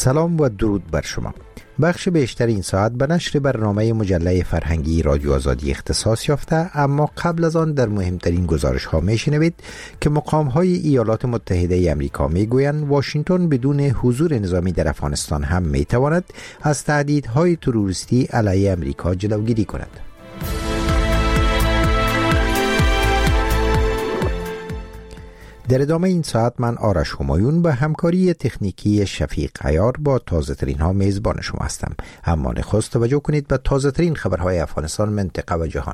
سلام و درود بر شما. بخش بیشتر این ساعت به نشر برنامه مجله فرهنگی رادیو آزادی اختصاص یافته، اما قبل از آن در مهمترین گزارش ها میشنوید که مقام های ایالات متحده امریکا میگویند واشنگتن بدون حضور نظامی در افغانستان هم میتواند از تهدیدهای تروریستی علیه امریکا جلوگیری کند. در ادامه این ساعت من آرش همایون به همکاری تکنیکی شفیق عیار با تازه ترین ها میزبان شما هستم. اما نخست توجه کنید به تازه ترین خبرهای افغانستان، منطقه و جهان.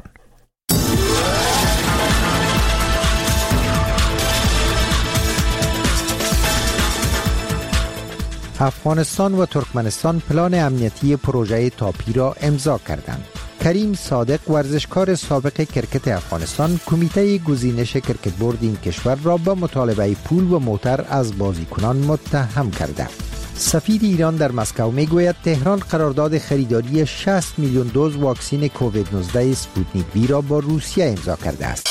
افغانستان و ترکمنستان پلان امنیتی پروژه تاپی را امضا کردند. کریم صادق ورزشکار سابق کرکت افغانستان کمیته گزینش کرکت بورد این کشور را به مطالبه پول و موتر از بازیکنان متهم کرده. سفیر ایران در مسکو میگوید تهران قرارداد خریداری 60 میلیون دوز واکسن کووید 19 سپوتنیک بی را با روسیه امضا کرده است.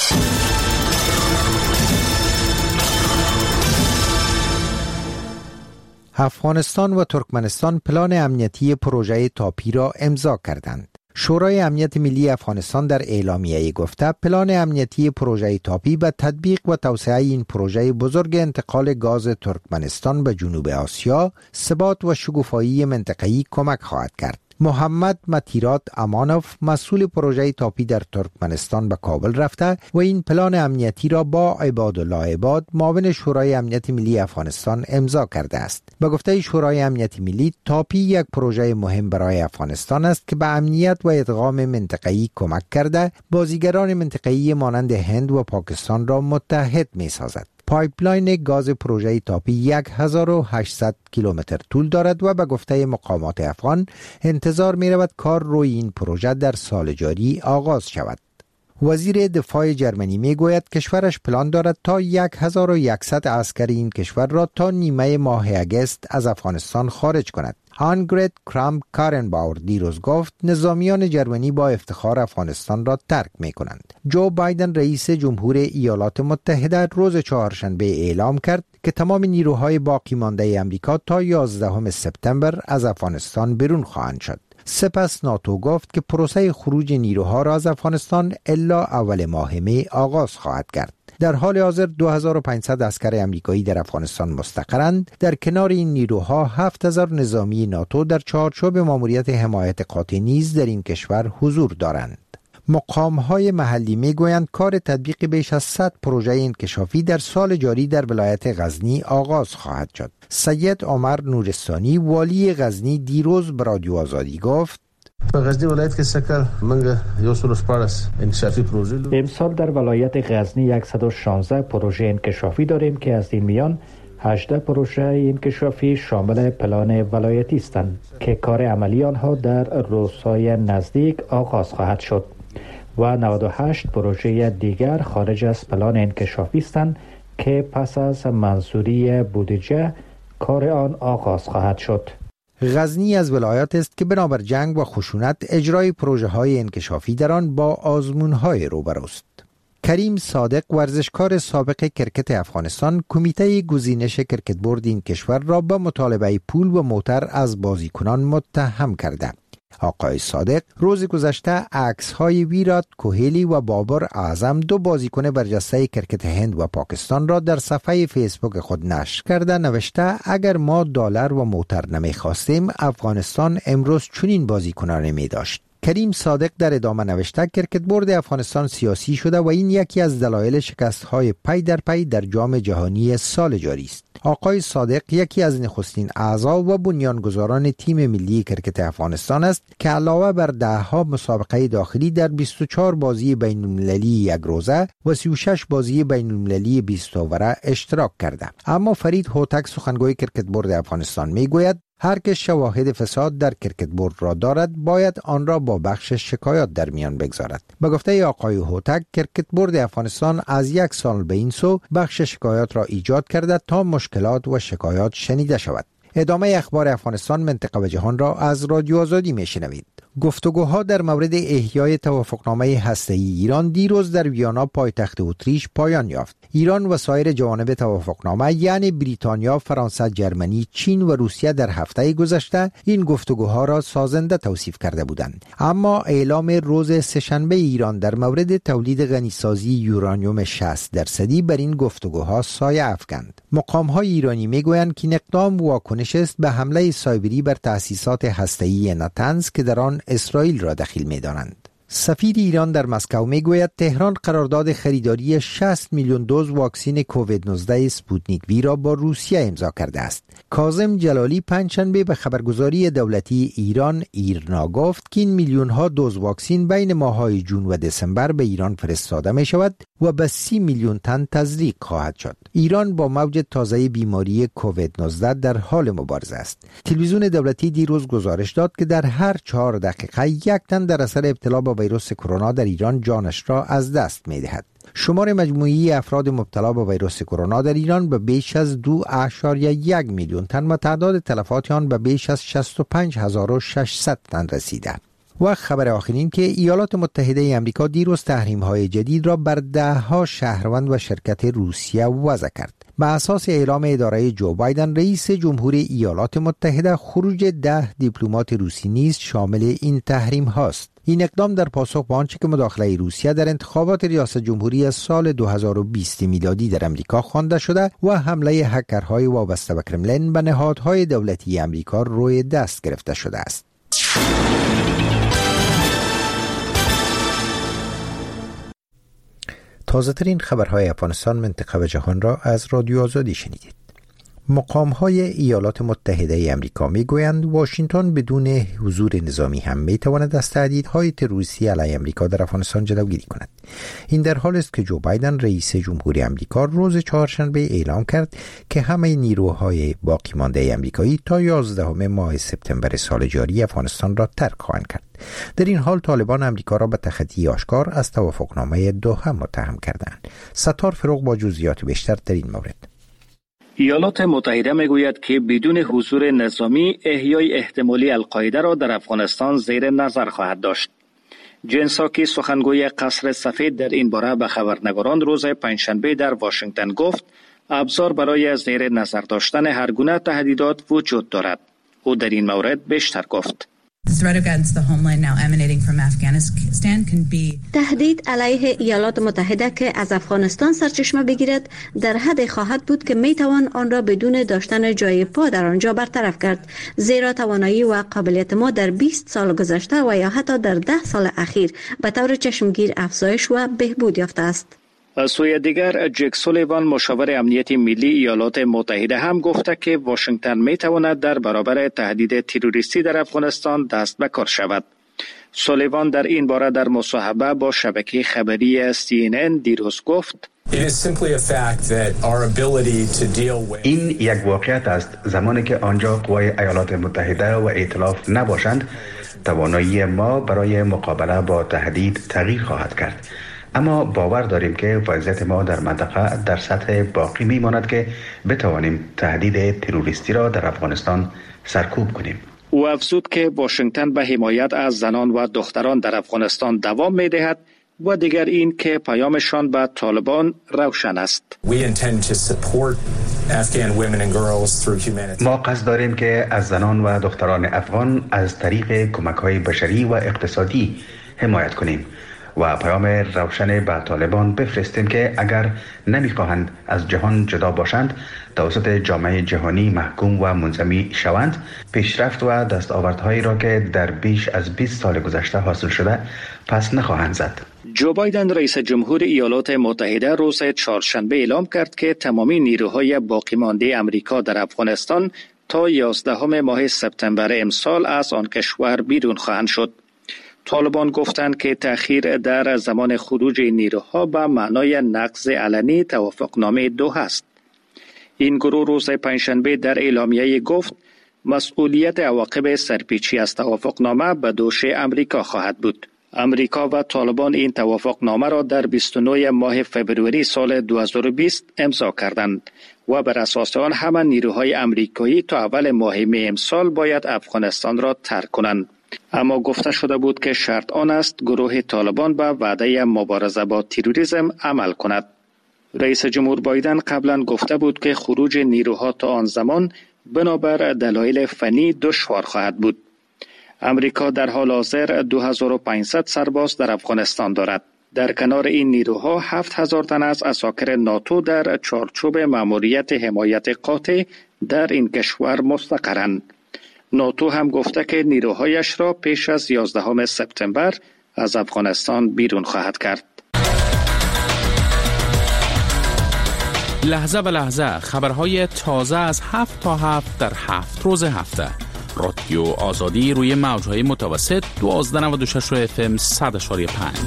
افغانستان و ترکمنستان پلان امنیتی پروژه تاپی را امضا کردند. شورای امنیت ملی افغانستان در اعلامیه گفته پلان امنیتی پروژه تاپی به تطبیق و توسعه این پروژه بزرگ انتقال گاز ترکمنستان به جنوب آسیا، ثبات و شکوفایی منطقه‌ای کمک خواهد کرد. محمد متیرات امانوف مسئول پروژه تاپی در ترکمنستان به کابل رفته و این پلان امنیتی را با عبادالله عباد معاون شورای امنیت ملی افغانستان امضا کرده است. به گفته شورای امنیت ملی، تاپی یک پروژه مهم برای افغانستان است که به امنیت و ادغام منطقه‌ای کمک کرده بازیگران منطقه‌ای مانند هند و پاکستان را متحد می‌سازد. پایپلاین گاز پروژه تاپی 1800 کیلومتر طول دارد و به گفته مقامات افغان انتظار می رود کار روی این پروژه در سال جاری آغاز شود. وزیر دفاع جرمنی می گوید کشورش پلان دارد تا 1100 عسکر این کشور را تا نیمه ماه اگست از افغانستان خارج کند. آنگرت کرام کارنباور دیروز گفت نظامیان جرمنی با افتخار افغانستان را ترک می کنند. جو بایدن رئیس جمهور ایالات متحده روز چهارشنبه اعلام کرد که تمام نیروهای باقی مانده امریکا تا 11 سپتامبر از افغانستان بیرون خواهند شد. سپس ناتو گفت که پروسه خروج نیروها را از افغانستان الا اول ماه می آغاز خواهد کرد. در حال حاضر 2500 عسکر امریکایی در افغانستان مستقرند. در کنار این نیروها 7000 نظامی ناتو در چارچوب ماموریت حمایت قاطع نیز در این کشور حضور دارند. مقام‌های محلی می‌گویند کار تطبیق بیش از 100 پروژه انکشافی در سال جاری در ولایت غزنی آغاز خواهد شد. سید عمر نورستانی والی غزنی دیروز به رادیو آزادی گفت په غزنی ولایت کې سکل منګه یو سل سپارس انکشافی پروژه امسال در ولایت غزنی 116 پروژه انکشافی داریم که از این میان 18 پروژه انکشافی شامل پلان ولایتی هستند که کار عملی آنها در روزهای نزدیک آغاز خواهد شد و 98 پروژه دیگر خارج از پلان انکشافی هستند که پس از منظوری بودجه کار آن آغاز خواهد شد. غزنی از ولایات است که بنابر جنگ و خشونت اجرای پروژه های انکشافی در آن با آزمون های روبروست. کریم صادق ورزشکار سابق کرکت افغانستان کمیته گزینش کرکت بورد این کشور را به مطالبه پول و موتر از بازیکنان متهم کرده. آقای صادق روز گذشته عکس‌های ویرات کوهلی و بابر اعظم، دو بازیکن برجسته کرکت هند و پاکستان را در صفحه فیسبوک خود نشر کرده نوشته اگر ما دلار و موتر نمی‌خواستیم افغانستان امروز چنین بازیکنانی می‌داشت. کریم صادق در ادامه نوشته کرکت بورد افغانستان سیاسی شده و این یکی از دلایل شکست‌های پی در پی در جام جهانی سال جاری است. آقای صادق یکی از نخستین اعضا و بنیانگذاران تیم ملی کرکت افغانستان است که علاوه بر 10 مسابقه داخلی در 24 بازی بین‌المللی یک روزه و 36 بازی بین‌المللی 20 اووره اشتراک کرده. اما فرید هوتک سخنگوی کرکت بورد افغانستان میگوید هر که شواهد فساد در کرکت بورد را دارد باید آن را با بخش شکایات در میان بگذارد. به گفته آقای هوتک کرکت بورد افغانستان از 1 سال به این سو بخش شکایات را ایجاد کرده تا مشکلات و شکایات شنیده شود. ادامه اخبار افغانستان، منطقه و جهان را از رادیو آزادی میشنوید. گفتگوها در مورد احیای توافقنامه هسته‌ای ایران دیروز در ویانا پایتخت اتریش پایان یافت. ایران و سایر جوانب توافقنامه یعنی بریتانیا، فرانسه، جرمنی، چین و روسیه در هفته گذشته این گفتگوها را سازنده توصیف کرده بودند. اما اعلام روز سه‌شنبه ایران در مورد تولید غنیسازی یورانیوم 60% بر این گفتگوها سایه افکند. مقام‌های ایرانی میگویند که این اقدام واکنش است به حمله سایبری بر تأسیسات هسته‌ای نتنز که در آن اسرائیل را دخیل می‌دانند. سفیر ایران در مسکو میگوید تهران قرارداد خریداری 60 میلیون دوز واکسن کووید 19 اسپوتنیک وی را با روسیه امضا کرده است. کاظم جلالی پنجشنبه به خبرگزاری دولتی ایران ایرنا گفت که این میلیون ها دوز واکسن بین ماه‌های جون و دسامبر به ایران فرستاده می شود و به 30 میلیون تن تزریق خواهد شد. ایران با موج تازه بیماری کووید 19 در حال مبارزه است. تلویزیون دولتی دیروز گزارش داد که در هر 4 دقیقه یک تن در اثر ابتلا با ویروس کرونا در ایران جانش را از دست می دهد. شمار مجموعی افراد مبتلا به ویروس کرونا در ایران به بیش از 2.1 میلیون تن و تعداد تلفات آن به بیش از 65600 تن رسیده. و خبر آخرین که ایالات متحده آمریکا دیروز تحریم‌های جدید را بر 10 شهروند و شرکت روسیه وضع کرد. به اساس اعلام اداره جو بایدن رئیس جمهور ایالات متحده خروج 10 دیپلمات روسی نیز شامل این تحریم هاست. این اقدام در پاسخ به آنچه که مداخله روسیه در انتخابات ریاست جمهوری سال 2020 میلادی در امریکا خوانده شده و حمله هکرهای وابسته به کرملین به نهادهای دولتی امریکا روی دست گرفته شده است. تازه ترین خبرهای افغانستان، منطقه و جهان را از رادیو آزادی شنیدید. مقام‌های ایالات متحده آمریکا می‌گویند واشنگتن بدون حضور نظامی هم می‌تواند از تهدیدهای تروریستی علیه آمریکا در افغانستان جلوگیری کند. این در حالی است که جو بایدن رئیس جمهوری آمریکا روز چهارشنبه اعلام کرد که همه نیروهای باقی مانده آمریکایی تا 11 ماه سپتامبر سال جاری افغانستان را ترک خواهند کرد. در این حال طالبان آمریکا را به تخطی آشکار از توافقنامه دوحه متهم کردند. ستار فروغ با جزئیات بیشتر در این مورد. ایالات متحده میگوید که بدون حضور نظامی احیای احتمالی القاعده را در افغانستان زیر نظر خواهد داشت. جن ساکی سخنگوی قصر سفید در این باره به خبرنگاران روز پنجشنبه در واشنگتن گفت ابزار برای زیر نظر داشتن هر گونه تهدیدات وجود دارد. او در این مورد بیشتر گفت. تهدید علیه ایالات متحده که از افغانستان سرچشمه بگیرد در حد خواهد بود که می توان آن را بدون داشتن جای پا در آنجا برطرف کرد، زیرا توانایی و قابلیت ما در 20 سال گذشته و یا حتی در 10 سال اخیر به طور چشمگیر افزایش و بهبود یافته است. از سوی دیگر جک سولیوان مشاور امنیت ملی ایالات متحده هم گفته که واشنگتن می تواند در برابر تهدید تروریستی در افغانستان دست به کار شود. سولیوان در این باره در مصاحبه با شبکه خبری CNN دیروز گفت این یک واقعیت است. زمانی که آنجا قوای ایالات متحده و ائتلاف نباشند، توانایی ما برای مقابله با تهدید تغییر خواهد کرد. اما باور داریم که وضعیت ما در منطقه در سطح باقی میماند که بتوانیم تهدید تروریستی را در افغانستان سرکوب کنیم. او افزود که واشنگتن به حمایت از زنان و دختران در افغانستان دوام می‌دهد و دیگر این که پیامشان به طالبان روشن است. ما قصد داریم که از زنان و دختران افغان از طریق کمک‌های بشری و اقتصادی حمایت کنیم و پیام روشن به طالبان بفرستیم که اگر نمیخواهند از جهان جدا باشند، توسط جامعه جهانی محکوم و منظمی شوند، پیشرفت و دستاوردهایی را که در بیش از 20 سال گذشته حاصل شده پس نخواهند زد. جو بایدن رئیس جمهور ایالات متحده روز چهارشنبه اعلام کرد که تمامی نیروهای باقی مانده امریکا در افغانستان تا 11 ماه سپتامبر امسال از آن کشور بیرون خواهند شد. طالبان گفتند که تأخیر در زمان خروج نیروها به معنای نقض علنی توافقنامه دوحه است. این گروه روز پنجشنبه در اعلامیه گفت مسئولیت عواقب سرپیچی از توافقنامه به دوش امریکا خواهد بود. امریکا و طالبان این توافقنامه را در 29 ماه فوریه سال 2020 امضا کردند و بر اساس آن همه نیروهای امریکایی تا اول ماه می امسال باید افغانستان را ترک کنند. اما گفته شده بود که شرط آن است گروه طالبان به وعده مبارزه با تروریسم عمل کند. رئیس جمهور بایدن قبلا گفته بود که خروج نیروها تا آن زمان بنابر دلایل فنی دشوار خواهد بود. امریکا در حال حاضر 2500 سرباز در افغانستان دارد. در کنار این نیروها 7000 تن از عساکر ناتو در چارچوب مأموریت حمایت قاطع در این کشور مستقرند. ناتو هم گفته که نیروهایش را پیش از 11 سپتامبر از افغانستان بیرون خواهد کرد. لحظه به لحظه خبرهای تازه از 7 تا 7 در 7 روز هفته. رادیو آزادی روی موجهای متوسط 1296 FM 100.5.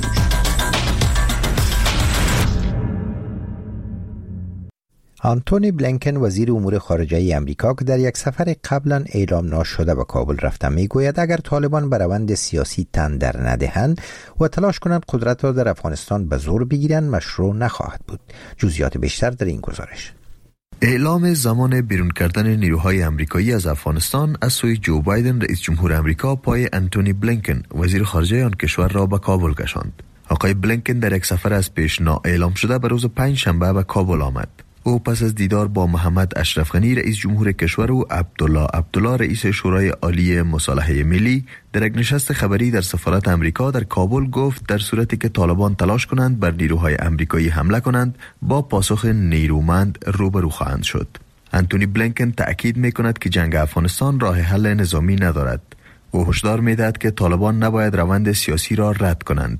آنتونی بلینکن وزیر امور خارجه امریکا که در یک سفر قبلا اعلام نشده به کابل رفته میگوید اگر طالبان به روند سیاسی تن در ندهند و تلاش کنند قدرت را در افغانستان به زور بگیرند مشروع نخواهد بود. جزئیات بیشتر در این گزارش. اعلام زمان بیرون کردن نیروهای امریکایی از افغانستان از سوی جو بایدن رئیس جمهور امریکا پای آنتونی بلینکن وزیر خارجه آن کشور را به کابل کشاند. آقای بلینکن در یک سفر از پیش اعلام شده به روز پنجشنبه به کابل آمد. او پس از دیدار با محمد اشرف غنی رئیس جمهور کشور و عبدالله رئیس شورای عالی مصالحه ملی در یک نشست خبری در سفارت امریکا در کابل گفت در صورتی که طالبان تلاش کنند بر نیروهای امریکایی حمله کنند با پاسخ نیرومند روبرو خواهند شد. آنتونی بلینکن تأکید می‌کند که جنگ افغانستان راه حل نظامی ندارد. او هشدار می‌دهد که طالبان نباید روند سیاسی را رد کنند.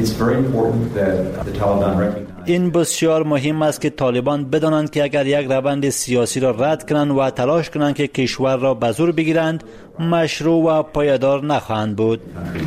این بسیار مهم است که طالبان بدانند که اگر یک روند سیاسی را رد کنند و تلاش کنند که کشور را به زور بگیرند مشروع و پایدار نخواهند بود.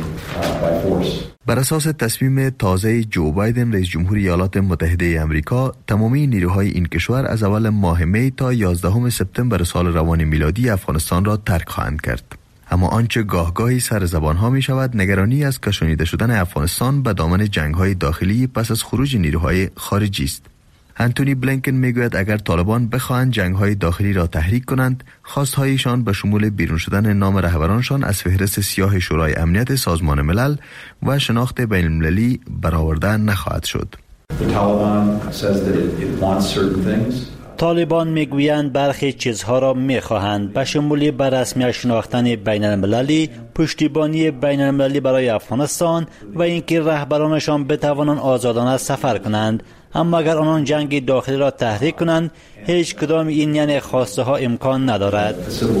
بر اساس تصمیم تازه جو بایدن رئیس جمهور ایالات متحده آمریکا تمامی نیروهای این کشور از اول ماه می تا 11 سپتامبر سال روان میلادی افغانستان را ترک خواهند کرد. اما آنچه گاهگاهی سر زبانها می شود نگرانی از کشانیده شدن افغانستان به دامن جنگ‌های داخلی پس از خروج نیروهای خارجی است. آنتونی بلینکن میگوید اگر طالبان بخواهند جنگ‌های داخلی را تحریک کنند، خواست‌هایشان به شمول بیرون شدن نام رهبرانشان از فهرست سیاه شورای امنیت سازمان ملل و شناخت بین‌المللی برآورده نخواهد شد. طالبان میگویند برخی چیزها را میخواهند به شمول به رسمی شناختن بین المللی، پشتیبانی بین المللی برای افغانستان و اینکه رهبرانشان بتوانند آزادانه سفر کنند. اما اگر آنان جنگ داخلی را تحریک کنند هیچ کدام این یعنی خواسته ها امکان ندارد.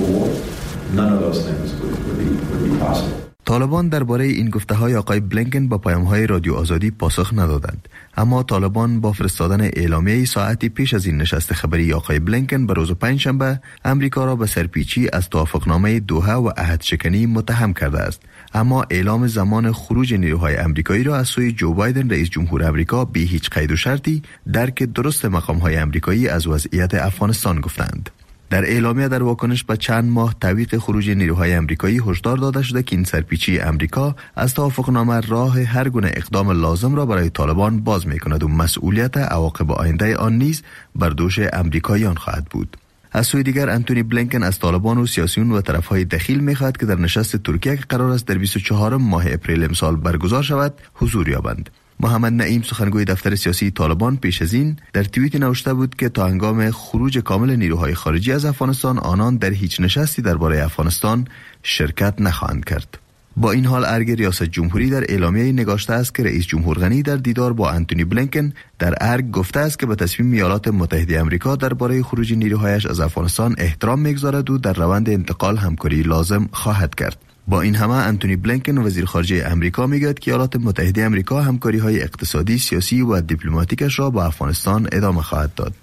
طالبان درباره این گفته‌های آقای بلینکن با پیام‌های رادیو آزادی پاسخ ندادند، اما طالبان با فرستادن اعلامیه‌ای ساعتی پیش از این نشست خبری آقای بلینکن به روز پنجشنبه امریکا را به سرپیچی از توافقنامه دوحه و عهدشکنی متهم کرده است. اما اعلام زمان خروج نیروهای امریکایی را از سوی جو بایدن رئیس جمهور امریکا بی هیچ قید و شرطی درک درست مقام‌های امریکایی از وضعیت افغانستان گفتند. در اعلامیه در واکنش به چند ماه تعویق خروج نیروهای امریکایی هشدار داده شده که این سرپیچی امریکا از توافقنامه راه هر گونه اقدام لازم را برای طالبان باز می‌کند و مسئولیت عواقب آینده آن نیز بر دوش امریکاییان خواهد بود. از سوی دیگر آنتونی بلینکن از طالبان و سیاسیون و طرفهای دخیل می‌خواهد که در نشست ترکیه که قرار است در 24 ماه اپریل امسال برگزار شود حضور یابند. محمد نعیم سخنگوی دفتر سیاسی طالبان پیش از این در توییت نوشته بود که تا هنگام خروج کامل نیروهای خارجی از افغانستان آنان در هیچ نشستی درباره افغانستان شرکت نخواهند کرد. با این حال ارگ ریاست جمهوری در اعلامیه نگاشته است که رئیس جمهور غنی در دیدار با آنتونی بلینکن در ارگ گفته است که به تصمیم ایالات متحده آمریکا درباره خروج نیروهایش از افغانستان احترام می‌گذارد و در روند انتقال همکاری لازم خواهد کرد. با این همه آنتونی بلینکن وزیر خارجه امریکا میگوید که ایالات متحده آمریکا همکاری‌های اقتصادی، سیاسی و دیپلماتیکش را با افغانستان ادامه خواهد داد.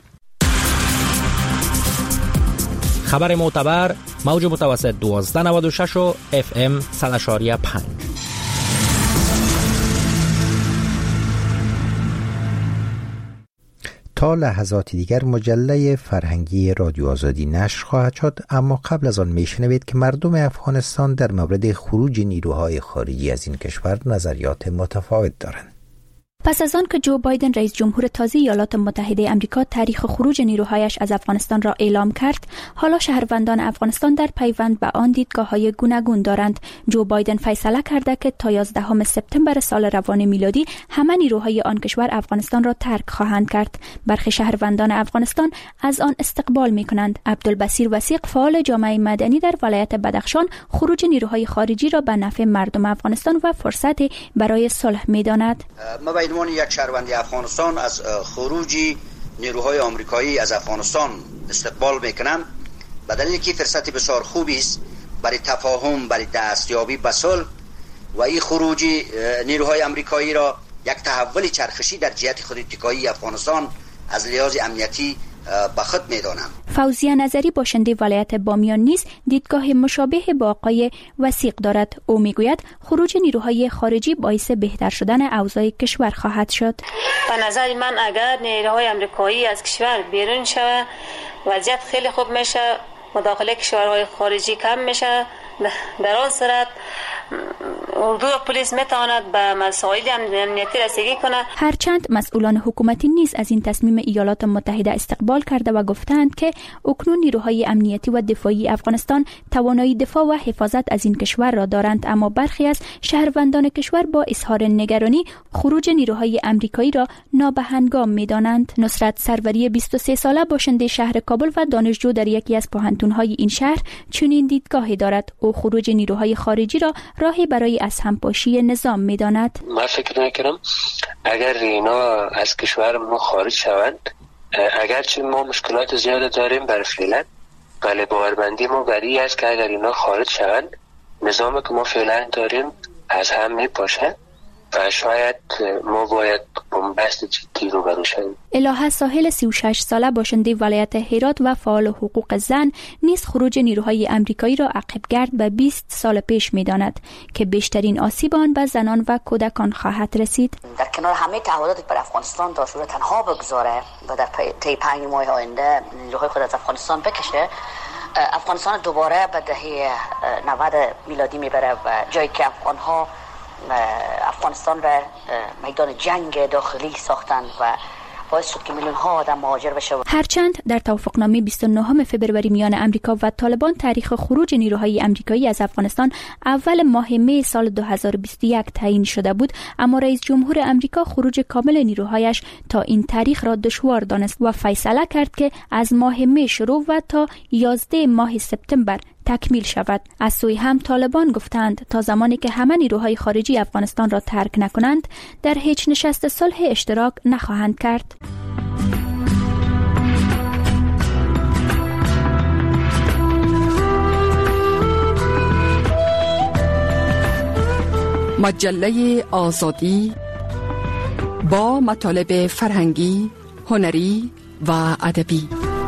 خبر معتبر موج متوسط 1296 و FM 100.5. تا لحظات دیگر مجله فرهنگی رادیو آزادی نشر خواهد شد، اما قبل از آن میشنوید که مردم افغانستان در مورد خروج نیروهای خارجی از این کشور نظریات متفاوت دارند. پس از آن که جو بایدن رئیس جمهور تازه ایالات متحده آمریکا تاریخ خروج نیروهایش از افغانستان را اعلام کرد، حالا شهروندان افغانستان در پیوند به آن دیدگاه‌های گوناگون دارند. جو بایدن فیصله کرده که تا 11 سپتامبر سال روان میلادی همه نیروهای آن کشور افغانستان را ترک خواهند کرد. برخی شهروندان افغانستان از آن استقبال می‌کنند. عبدالبصیر وثیق، فعال جامعه مدنی در ولایت بدخشان، خروج نیروهای خارجی را به نفع مردم افغانستان و فرصت برای صلح می‌داند. ما به عنوان یک شهروند افغانستان از خروج نیروهای آمریکایی از افغانستان استقبال میکنم، به دلیل که فرصت بسیار خوبی است برای تفاهم، برای دستیابی به صلح و این خروج نیروهای آمریکایی را یک تحول چرخشی در جهت خود اتکایی افغانستان از لحاظ امنیتی به خود میدانم. فوزیه نظری باشنده ولایت بامیان نیز دیدگاه مشابه با آقای وثیق دارد. او میگوید خروج نیروهای خارجی باعث بهتر شدن اوضاع کشور خواهد شد. به نظر من اگر نیروهای آمریکایی از کشور بیرون شود وضعیت خیلی خوب میشه، مداخله کشورهای خارجی کم میشه. در آن صورت اردو و پلیس میتواند به مسائل امنیتی رسیدگی کند. هرچند مسئولان حکومتی نیز از این تصمیم ایالات متحده استقبال کرده و گفتند که اکنون نیروهای امنیتی و دفاعی افغانستان توانایی دفاع و حفاظت از این کشور را دارند، اما برخی از شهروندان کشور با اظهار نگرانی خروج نیروهای آمریکایی را نابهنگام می‌دانند. نصرت سروری 23 ساله باشنده شهر کابل و دانشجو در یکی از پوهنتون‌های این شهر چنین دیدگاهی دارد. او خروج نیروهای خارجی را راهی برای از همپاشی نظام می‌داند. من فکر می‌کنم اگر اینا از کشور ما خارج شوند، اگرچه ما مشکلات زیاد داریم برای فعلا، ولی باورمندی ما بری است که اگر اینا خارج شوند نظامی که ما فعلا داریم از هم میپاشه و شاید ما باید بنبست جدی رو بروشیم. الهه ساحل 36 ساله باشنده ولایت هرات و فعال حقوق زن نیز خروج نیروهای آمریکایی را عقبگرد به 20 سال پیش می‌داند که بیشترین آسیب آن به زنان و کودکان خواهد رسید. در کنار همه تعهداتی بر افغانستان داشت رو تنها بگذاره و در طی 5 ماه آینده نیروهای خود از افغانستان بکشه، افغانستان دوباره به دهه 90 میلادی میبره و جایی که افغانستان را میدان جنگ داخلی ساختند و باعث شد که میلیون ها آدم مهاجر بشه. هرچند در توافقنامه 29 فوریه میان امریکا و طالبان تاریخ خروج نیروهای آمریکایی از افغانستان اول ماه می سال 2021 تعیین شده بود، اما رئیس جمهور امریکا خروج کامل نیروهایش تا این تاریخ را دشوار دانست و فیصله کرد که از ماه می شروع و تا 11 ماه سپتامبر تکمیل شود. از سوی هم طالبان گفتند تا زمانی که همه نیروهای خارجی افغانستان را ترک نکنند در هیچ نشست صلح اشتراک نخواهند کرد. مجله آزادی با مطالب فرهنگی، هنری و ادبی.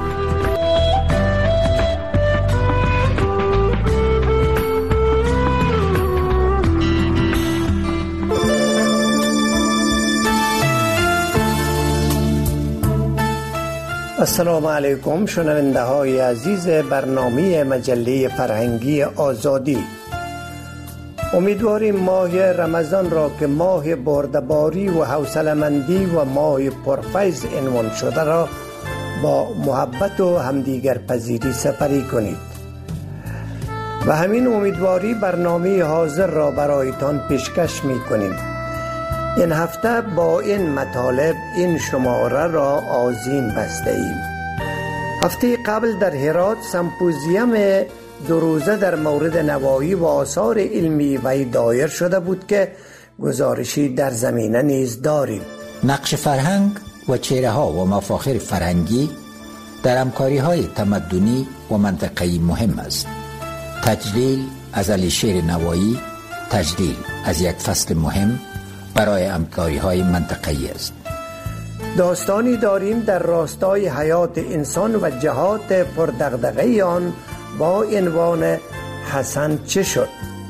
السلام علیکم شنونده های عزیز برنامه مجله فرهنگی آزادی. امیدواریم ماه رمضان را که ماه بردباری و حوصله‌مندی و ماه پرفیض عنوان شده را با محبت و همدیگر پذیری سپری کنید و همین امیدواری برنامه حاضر را برایتان پیشکش می کنیم. این هفته با این مطالب این شماره را آذین بسته ایم. هفته قبل در هرات سمپوزیوم 2 روزه در مورد نوایی و آثار علمی وی دایر شده بود که گزارشی در زمینه نیز داریم. نقش فرهنگ و چهره ها و مفاخر فرهنگی در همکاری های تمدنی و منطقه‌ای مهم است. تجلیل از علیشیر نوایی تجلیل از یک فصل مهم برای همکاری های منطقه‌ای است. داستانی داریم در راستای حیات انسان و جهات پردغدغه آن با عنوان حسن چه شد؟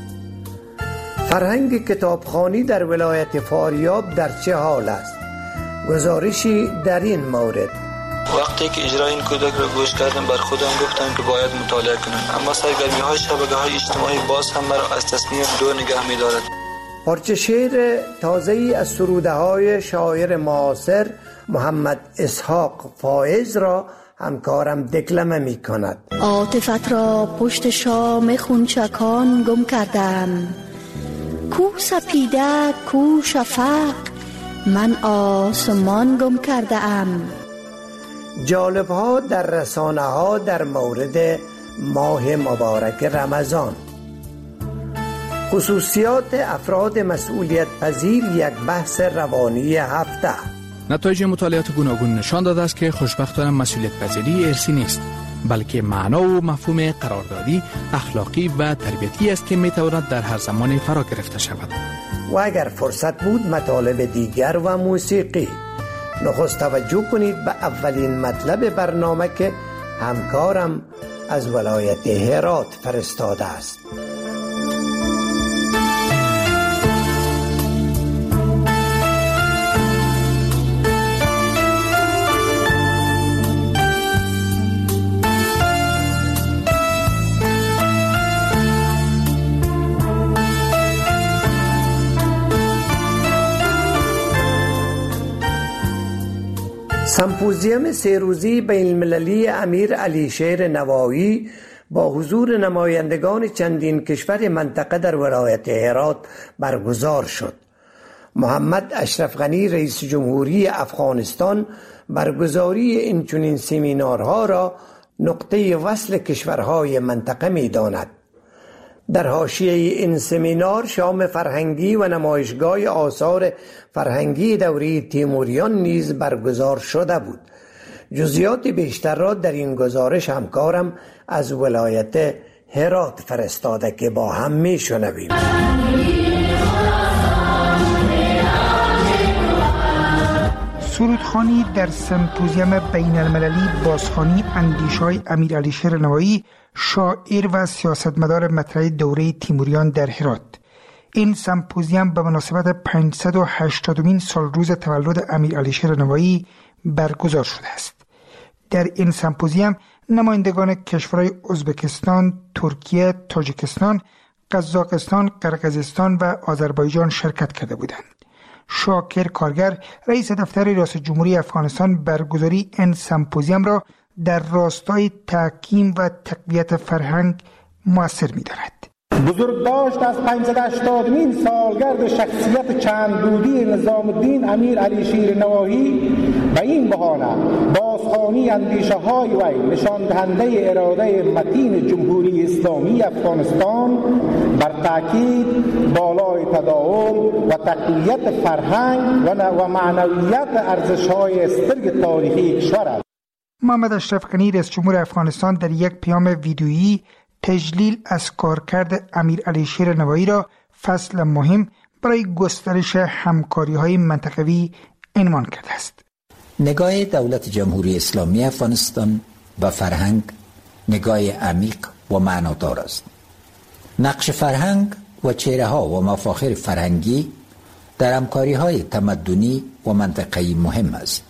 فرهنگ کتابخوانی در ولایت فاریاب در چه حال است؟ گزارشی در این مورد. وقتی که اجرای این کودک را گوش کردم بر خودم گفتم که باید مطالعه کنم، اما سرگرمی های شبکه های اجتماعی باز هم مرا از تصمیم دور نگه می دارد. پارچه شعر تازه‌ای از سروده های شاعر معاصر محمد اسحاق فائز را همکارم دکلمه می کند. عاطفت را پشت شام خونچکان گم کردم، کو سپیده کو شفق، من آسمان گم کرده ام. جالب ها در رسانه ها در مورد ماه مبارک رمضان. خصوصیات افراد مسئولیت پذیر، یک بحث روانی هفته. نتایج مطالعات گوناگون نشان داده است که خوشبختانه مسئولیت پذیری ارثی نیست، بلکه معنا و مفهوم قراردادی، اخلاقی و تربیتی است که میتواند در هر زمان فرا گرفته شود. و اگر فرصت بود مطالب دیگر و موسیقی. نخست توجه کنید به اولین مطلب برنامه که همکارم از ولایت هرات فرستاده است. سمپوزیوم 3 روزی بین المللی امیر علی شیر نوایی با حضور نمایندگان چندین کشور منطقه در ولایت هرات برگزار شد. محمد اشرف غنی رئیس جمهوری افغانستان برگزاری این چنین سمینارها را نقطه وصل کشورهای منطقه می داند. در حاشیه این سمینار شام فرهنگی و نمایشگاه آثار فرهنگی دوره تیموریان نیز برگزار شده بود. جزئیات بیشتر را در این گزارش همکارم از ولایت هرات فرستاده که با هم میشنویم. سرودخوانی در سمپوزیوم بین المللی بازخوانی اندیشه‌های امیر علی شیر نوایی، شاعر و سیاستمدار مطرح دوره تیموریان در هرات. این سمپوزیوم به مناسبت 580مین سالروز تولد امیر علی شیر نوایی برگزار شده است. در این سمپوزیوم نمایندگان کشورهای ازبکستان، ترکیه، تاجیکستان، قزاقستان، قرقیزستان و آذربایجان شرکت کرده بودند. شاکر کارگر رئیس دفتر ریاست جمهوری افغانستان برگزاری این سمپوزیوم را در راستای تحکیم و تقویت فرهنگ مؤثر می‌داند. بزرگداشت از 580مین سالگرد شخصیت چندرودی نظام الدین امیر علی شیر نوایی به این بهانه بازخوانی اندیشه‌های وی نشان دهنده اراده متین جمهوری اسلامی افغانستان بر تاکید بالای تداوم و تقویت فرهنگ و معنویت ارزش‌های استرگ تاریخی کشور است. محمد اشرف غنی رئیس جمهور افغانستان در یک پیام ویدیویی تجلیل از کارکرد امیر علی شیر نوایی را فصل مهم برای گسترش همکاری‌های منطقوی عنوان کرده است. نگاه دولت جمهوری اسلامی افغانستان و فرهنگ نگاه عمیق و معنادار است. نقش فرهنگ و چهره‌ها و مفاخر فرهنگی در همکاری‌های تمدنی و منطقه‌ای مهم است.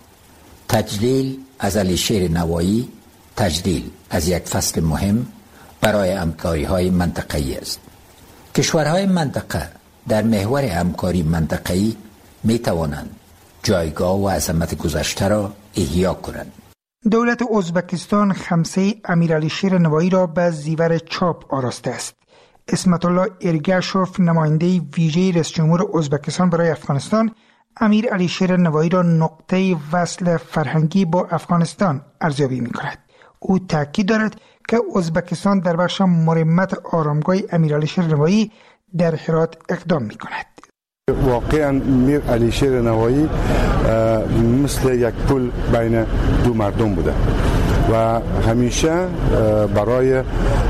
تجلیل از علی شیر نوایی تجلیل از یک فصل مهم برای همکاری‌های منطقه‌ای است. کشورهای منطقه در محور همکاری منطقه‌ای می‌توانند جایگاه و عظمت گذشته را احیا کنند. دولت ازبکستان خمسه امیر علی شیر نوایی را به زیور چاپ آراسته است. اسمت الله ارگشوف نماینده ویژه رئیس جمهور ازبکستان برای افغانستان امیر علی شیر نوایی را نقطه وصل فرهنگی با افغانستان ارزیابی می‌کند. او تاکید دارد که ازبکستان در بخش مرمت آرامگاه امیر علی شیر نوایی در هرات اقدام می‌کند. واقعا امیر علی شیر نوایی مثل یک پل بین دو مردم بوده و همیشه برای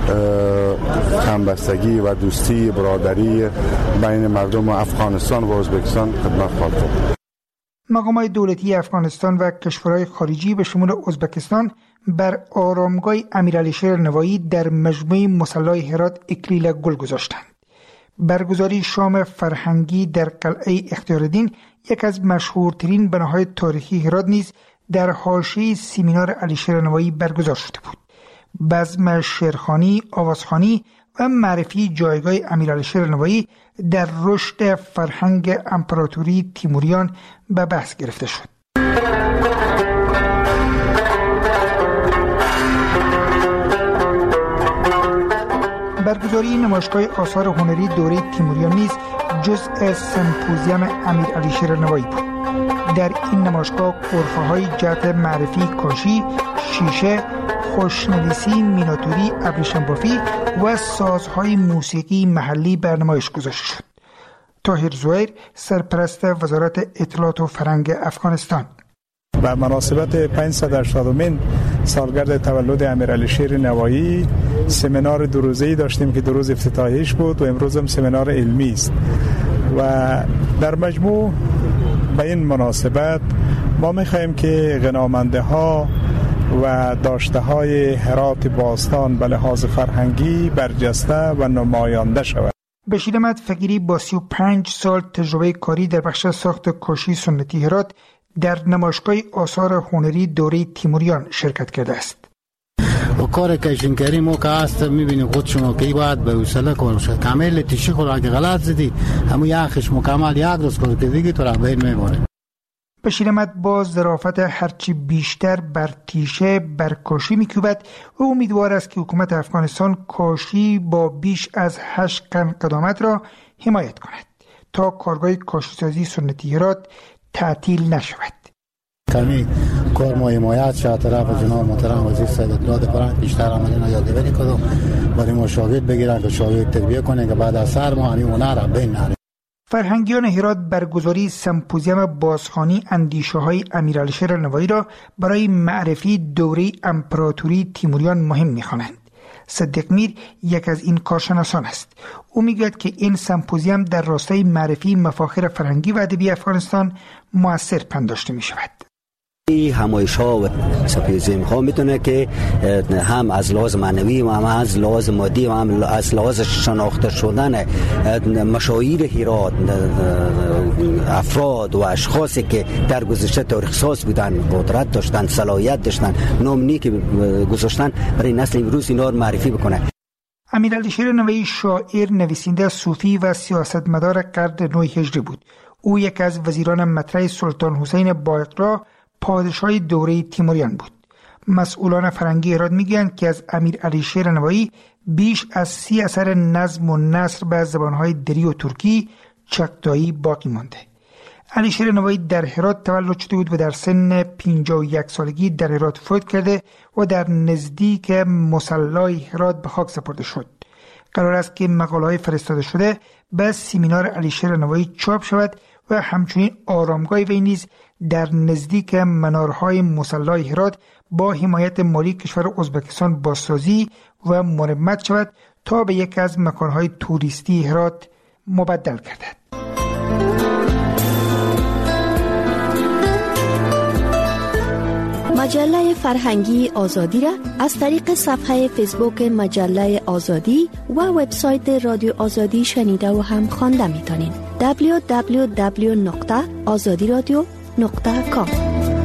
همبستگی و دوستی برادری بین مردم افغانستان و ازبکستان خدمت خواهد کرد. مقامات دولتی افغانستان و کشورهای خارجی به شمول ازبکستان بر آرامگاه امیر علی شیر نوایی در مجمع مصلی هرات اکلیل گل گذاشتند. برگزاری شام فرهنگی در قلعه اختیارالدین، یک از مشهورترین بناهای تاریخی هرات نیز در حاشیه سمینار علی شیر نوایی برگزار شده بود. بزم شعرخوانی، آوازخوانی و معرفی جایگاه امیرعلیشیر نوایی در رشد فرهنگ امپراتوری تیموریان به بحث گرفته شد. برگزاری نمایشگاه آثار هنری دوره تیموریان نیز جزء سمپوزیوم امیرعلیشیر نوایی بود. در این نمایشگاه غرفه‌های جهت معرفی کاشی، شیشه، خوشنویسی، میناتوری، ابریشم بافی و سازهای موسیقی محلی بر نمایش گذاشته شد. طاهر زویر، سرپرست وزارت اطلاعات و فرهنگ افغانستان: به مناسبت 580مین سالگرد تولد امیرعلیشیر نوایی سمینار دو روزه‌ای داشتیم که دو روز افتتاحیش بود و امروز هم سمینار علمی است و در مجموع به این مناسبت ما می‌خواهیم که غنامنده ها و داشته های هرات باستان به لحاظ فرهنگی برجسته و نماینده شود. بشیر احمد فقیری با 35 سال تجربه کاری در بخش ساخت کاشی سنتی هرات در نمایشگاه آثار هنری دوره تیموریان شرکت کرده است. و کار کشنگری ما که هست میبینیم خود شما که باید به حوصله کار شد. کامل تیشی خود اگه غلط زدی همون یخش مکمل یک روز کار که دیگه تو را بین میباره. بشیر احمد با ظرافت هرچی بیشتر بر تیشه بر کاشی میکوبد و امیدوار است که حکومت افغانستان کاشی با بیش از 8 قرن قدامت را حمایت کند تا کارگاه کاشیسازی سنتی هرات تعطیل نشود. کمی کار ما حمایت شد طرف جناب محترم وزیر صاحب اطلاعات فرهنگ بیشتر عملینا یادگیری کنه برای ما شاگرد بگیرن که شاگرد تربیت کنه که بعد از سر ما همین هنر را بین نره. فرهنگیان هرات برگزاری سمپوزیوم بازخوانی اندیشه‌های امیرعلیشیر نوایی را برای معرفی دوره امپراتوری تیموریان مهم می‌خوانند. صدیق میر یک از این کارشناسان است. او میگوید که این سمپوزیوم در راستای معرفی مفاخر فرهنگی و ادبی افغانستان مؤثر پنداشته می‌شود. این همایش‌ها و سمپوزیوم‌ها میتونه که هم از لحاظ معنوی و هم از لحاظ مادی و هم از لحاظ شناخته شدن مشاهیر هرات، افراد و اشخاصی که در گذشته تاریخ ساز بودن، قدرت داشتن، صلاحیت داشتن، نامنی که گذاشتن، برای نسل امروز اینا رو معرفی بکنه. امیرعلیشیر نوایی شاعر، نویسنده، صوفی و سیاستمدار قرن 9 هجری بود. او یکی از وزیران مطرح سلطان حسین بایقرا پادشاه دوره تیموریان بود. مسئولان فرهنگی هرات میگویند که از امیرعلیشیر نوایی بیش از 30 اثر نظم و نثر به زبانهای دری و ترکی چغتایی باقی مانده. علیشیر نوایی در هرات تولد شده بود و در سن 51 سالگی در هرات فوت کرده و در نزدیک مصلی هرات به خاک سپرده شد. قرار است که مقاله‌های فرستاده شده به سمینار علیشیر نوایی چاپ شود و همچنین آرامگاه وی نیز در نزدیک منارهای مصلی هرات با حمایت مالی کشور ازبکستان بازسازی و مرمت شود تا به یکی از مکانهای توریستی هرات مبدل گردد. مجله فرهنگی آزادی را از طریق صفحه فیسبوک مجله آزادی و وبسایت رادیو آزادی شنیده و هم خوانده می‌تونید. www.azadiradio.com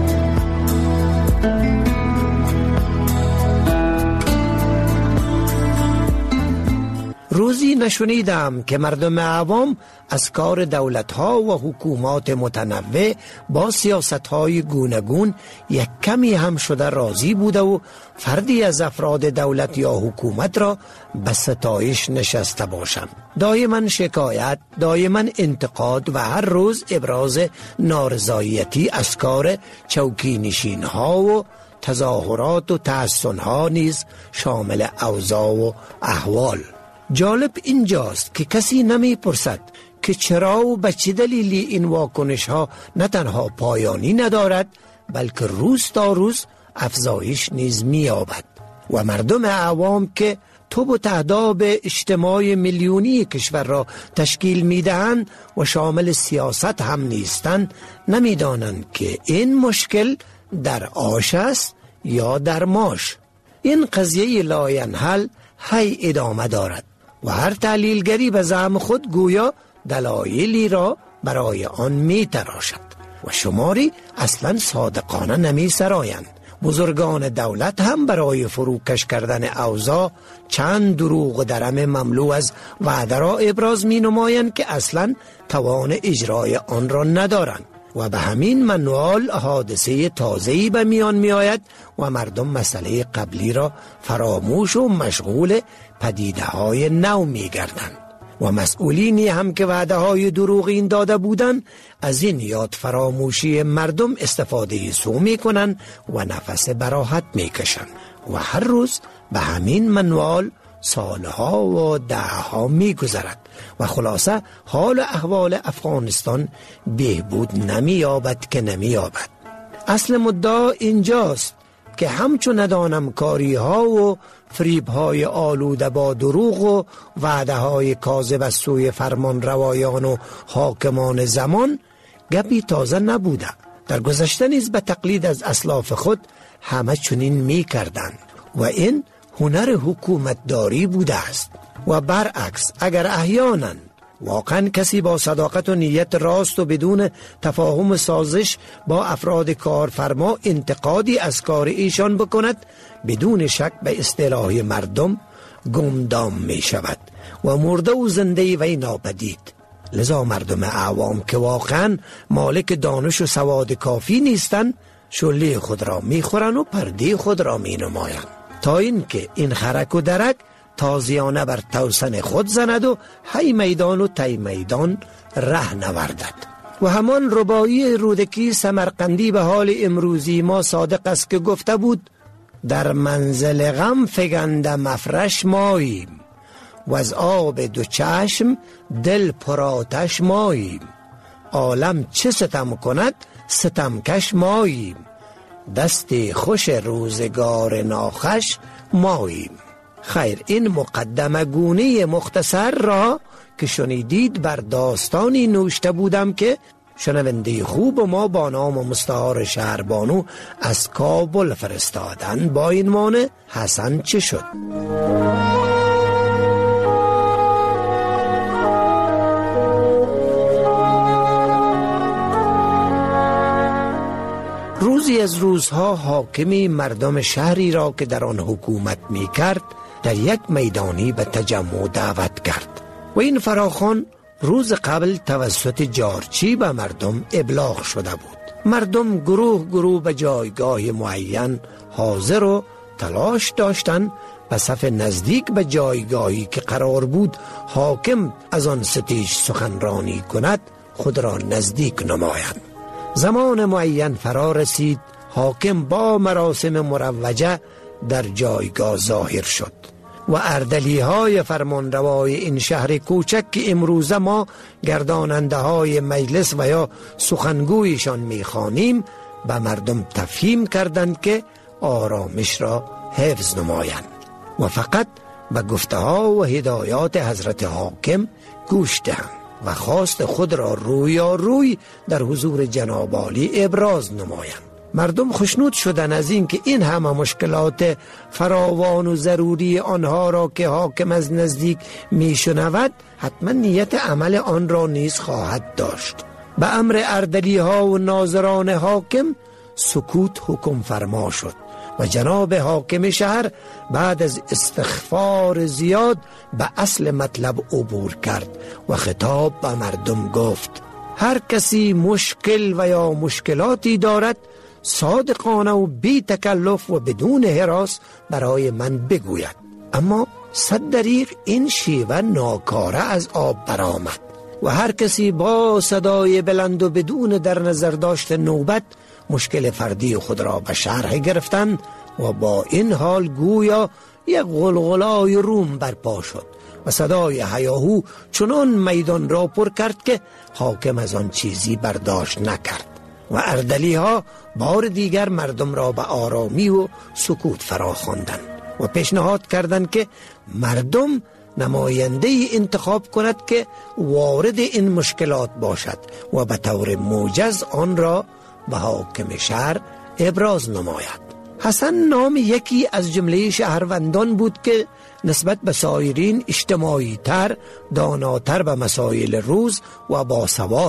روزی نشنیدم که مردم عوام از کار دولت‌ها و حکومات متنوع با سیاست‌های گوناگون یک کمی هم شده راضی بوده و فردی از افراد دولت یا حکومت را به ستایش نشسته باشم. دائما شکایت، دائما انتقاد و هر روز ابراز نارضایتی از کار چوکی نشین‌ها و تظاهرات و تحسن‌ها نیز شامل اوضاع و احوال. جالب اینجاست که کسی نمی پرسد که چرا و به چه دلیلی این واکنش ها نه تنها پایانی ندارد بلکه روز تا روز افزایش نیز می یابد و مردم عوام که توب و تهداب اجتماع میلیونی کشور را تشکیل می دهند و شامل سیاست هم نیستند نمی دانند که این مشکل در آش است یا در ماش. این قضیه لاینحل هی ادامه دارد و هر تحلیلگری به زعم خود گویا دلایلی را برای آن می تراشد و شماری اصلا صادقانه نمی سرایند بزرگان دولت هم برای فروکش کردن اوضاع چند دروغ و درم مملو از وعده را ابراز می نمایند که اصلا توان اجرای آن را ندارند و به همین منوال حادثه تازه‌ای به میان می آید و مردم مسئله قبلی را فراموش و مشغول پدیده های نو می گردند و مسئولینی هم که وعده های دروغین داده بودند از این یاد فراموشی مردم استفاده سو می کنند و نفس براحت می کشند و هر روز به همین منوال سالها و دهها می گذرد و خلاصه حال و احوال افغانستان بهبود نمی یابد که نمی یابد. اصل مدعا اینجاست که همچون ندانم کاری ها و فریب های آلوده با دروغ و وعده های کاذب از سوی فرمان روایان و حاکمان زمان گپی تازه نبوده. در گذشته نیز به تقلید از اسلاف خود همه چنین می کردند و این هنر حکومتداری بوده است. و برعکس اگر احیانا واقعا کسی با صداقت و نیت راست و بدون تفاهم سازش با افراد کارفرما انتقادی از کار ایشان بکند، بدون شک به اصطلاح مردم گمدام می شود و مرده و زنده وی ناپدید. لذا مردم عوام که واقعا مالک دانش و سواد کافی نیستند شله خود را می خورند و پرده خود را می نمایند تا اینکه این خرک و درک تازیانه بر توسن خود زند و هی میدان و تی میدان ره نوردد. و همان ربایی رودکی سمرقندی به حال امروزی ما صادق است که گفته بود در منزل غم فگنده مفرش ماییم و از آب دو چشم دل پراتش ماییم، عالم چه ستم کند ستمکش ماییم، دست خوش روزگار ناخوش ماییم. خیر، این مقدمه گونه مختصر را که شنیدید بر داستانی نوشته بودم که شنونده خوب ما با نام مستعار شهربانو از کابل فرستادن. با این مانع حسن چه شد؟ روزی از روزها حاکمی مردم شهری را که در آن حکومت می کرد در یک میدانی به تجمع دعوت کرد و این فراخوان روز قبل توسط جارچی به مردم ابلاغ شده بود. مردم گروه گروه به جایگاه معین حاضر و تلاش داشتند به صف نزدیک به جایگاهی که قرار بود حاکم از آن ستیج سخنرانی کند خود را نزدیک نمایند. زمان معین فرا رسید، حاکم با مراسم مروجه در جایگاه ظاهر شد و اردلی های فرمانروای این شهر کوچک که امروزه ما گرداننده های مجلس و یا سخنگویشان میخوانیم به مردم تفهیم کردند که آرامش را حفظ نمایند و فقط به گفته ها و هدایات حضرت حاکم گوش دهند و خواست خود را روی در حضور جناب عالی ابراز نمایند. مردم خوشنود شدن از این که این همه مشکلات فراوان و ضروری آنها را که حاکم از نزدیک میشنود حتما نیت عمل آن را نیز خواهد داشت. به امر اردلی ها و ناظران حاکم سکوت حکم فرما شد و جناب حاکم شهر بعد از استغفار زیاد به اصل مطلب عبور کرد و خطاب به مردم گفت هر کسی مشکل و یا مشکلاتی دارد صادقانه و بی تکلف و بدون هراس برای من بگوید. اما صد دریغ این شیوه ناکاره از آب برآمد و هر کسی با صدای بلند و بدون در نظر داشت نوبت مشکل فردی خود را به شرح گرفتند و با این حال گویا یک غلغلای روم برپا شد و صدای هیاهو چنان میدان را پر کرد که حاکم از آن چیزی برداشت نکرد و اردلی ها بار دیگر مردم را به آرامی و سکوت فرا خواندند و پیشنهاد کردند که مردم نماینده انتخاب کند که وارد این مشکلات باشد و به طور موجز آن را به حاکم شهر ابراز نماید. حسن نام یکی از جمله شهروندان بود که نسبت به سایرین اجتماعی تر، داناتر به مسائل روز و باسواد،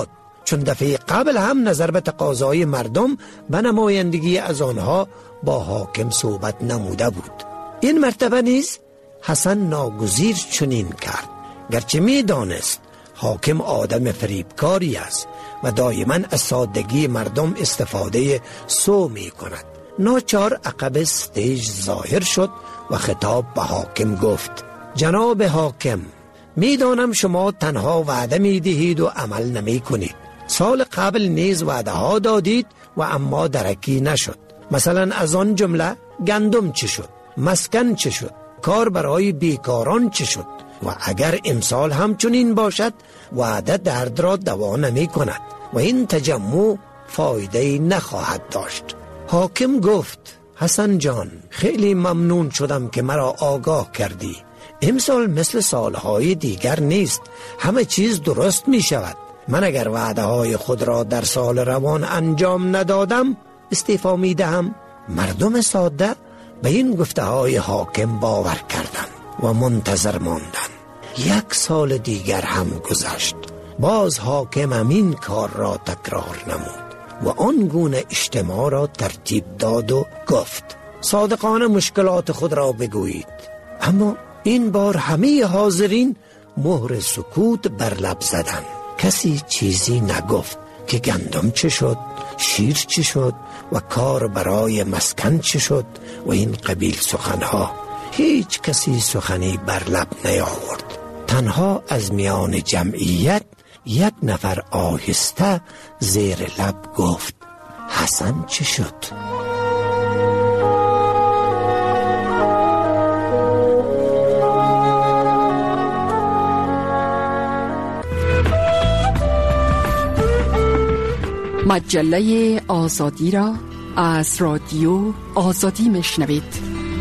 چون دفعه قبل هم نظر به تقاضای مردم و نمایندگی از آنها با حاکم صحبت نموده بود. این مرتبه نیز حسن ناگزیر چنین کرد، گرچه می دانست حاکم آدم فریبکاری است و دائما از سادگی مردم استفاده سو می کند. ناچار عقب استیج ظاهر شد و خطاب به حاکم گفت: جناب حاکم، می دانم شما تنها وعده می دهید و عمل نمی کنید. سال قبل نیز وعده ها دادید و اما درکی نشد. مثلا از آن جمله گندم چه شد؟ مسکن چه شد؟ کار برای بیکاران چه شد؟ و اگر امسال همچنین باشد وعده درد را دوا نمی کند و این تجمع فایده نخواهد داشت. حاکم گفت: حسن جان، خیلی ممنون شدم که مرا آگاه کردی. امسال مثل سالهای دیگر نیست، همه چیز درست می شود. من اگر وعده های خود را در سال روان انجام ندادم استعفا می دهم. مردم ساده به این گفته های حاکم باور کردند و منتظر ماندند. 1 سال دیگر هم گذشت، باز حاکم همین کار را تکرار نمود و آن گونه اجتماع را ترتیب داد و گفت: صادقانه مشکلات خود را بگویید. اما این بار همه حاضرین مهر سکوت بر لب زدند. کسی چیزی نگفت که گندم چه شد، شیر چه شد و کار برای مسکن چه شد و این قبیل سخنها. هیچ کسی سخنی بر لب نیاورد. تنها از میان جمعیت 1 نفر آهسته زیر لب گفت: حسن چه شد؟ مجله آزادی را از رادیو آزادی میشنوید.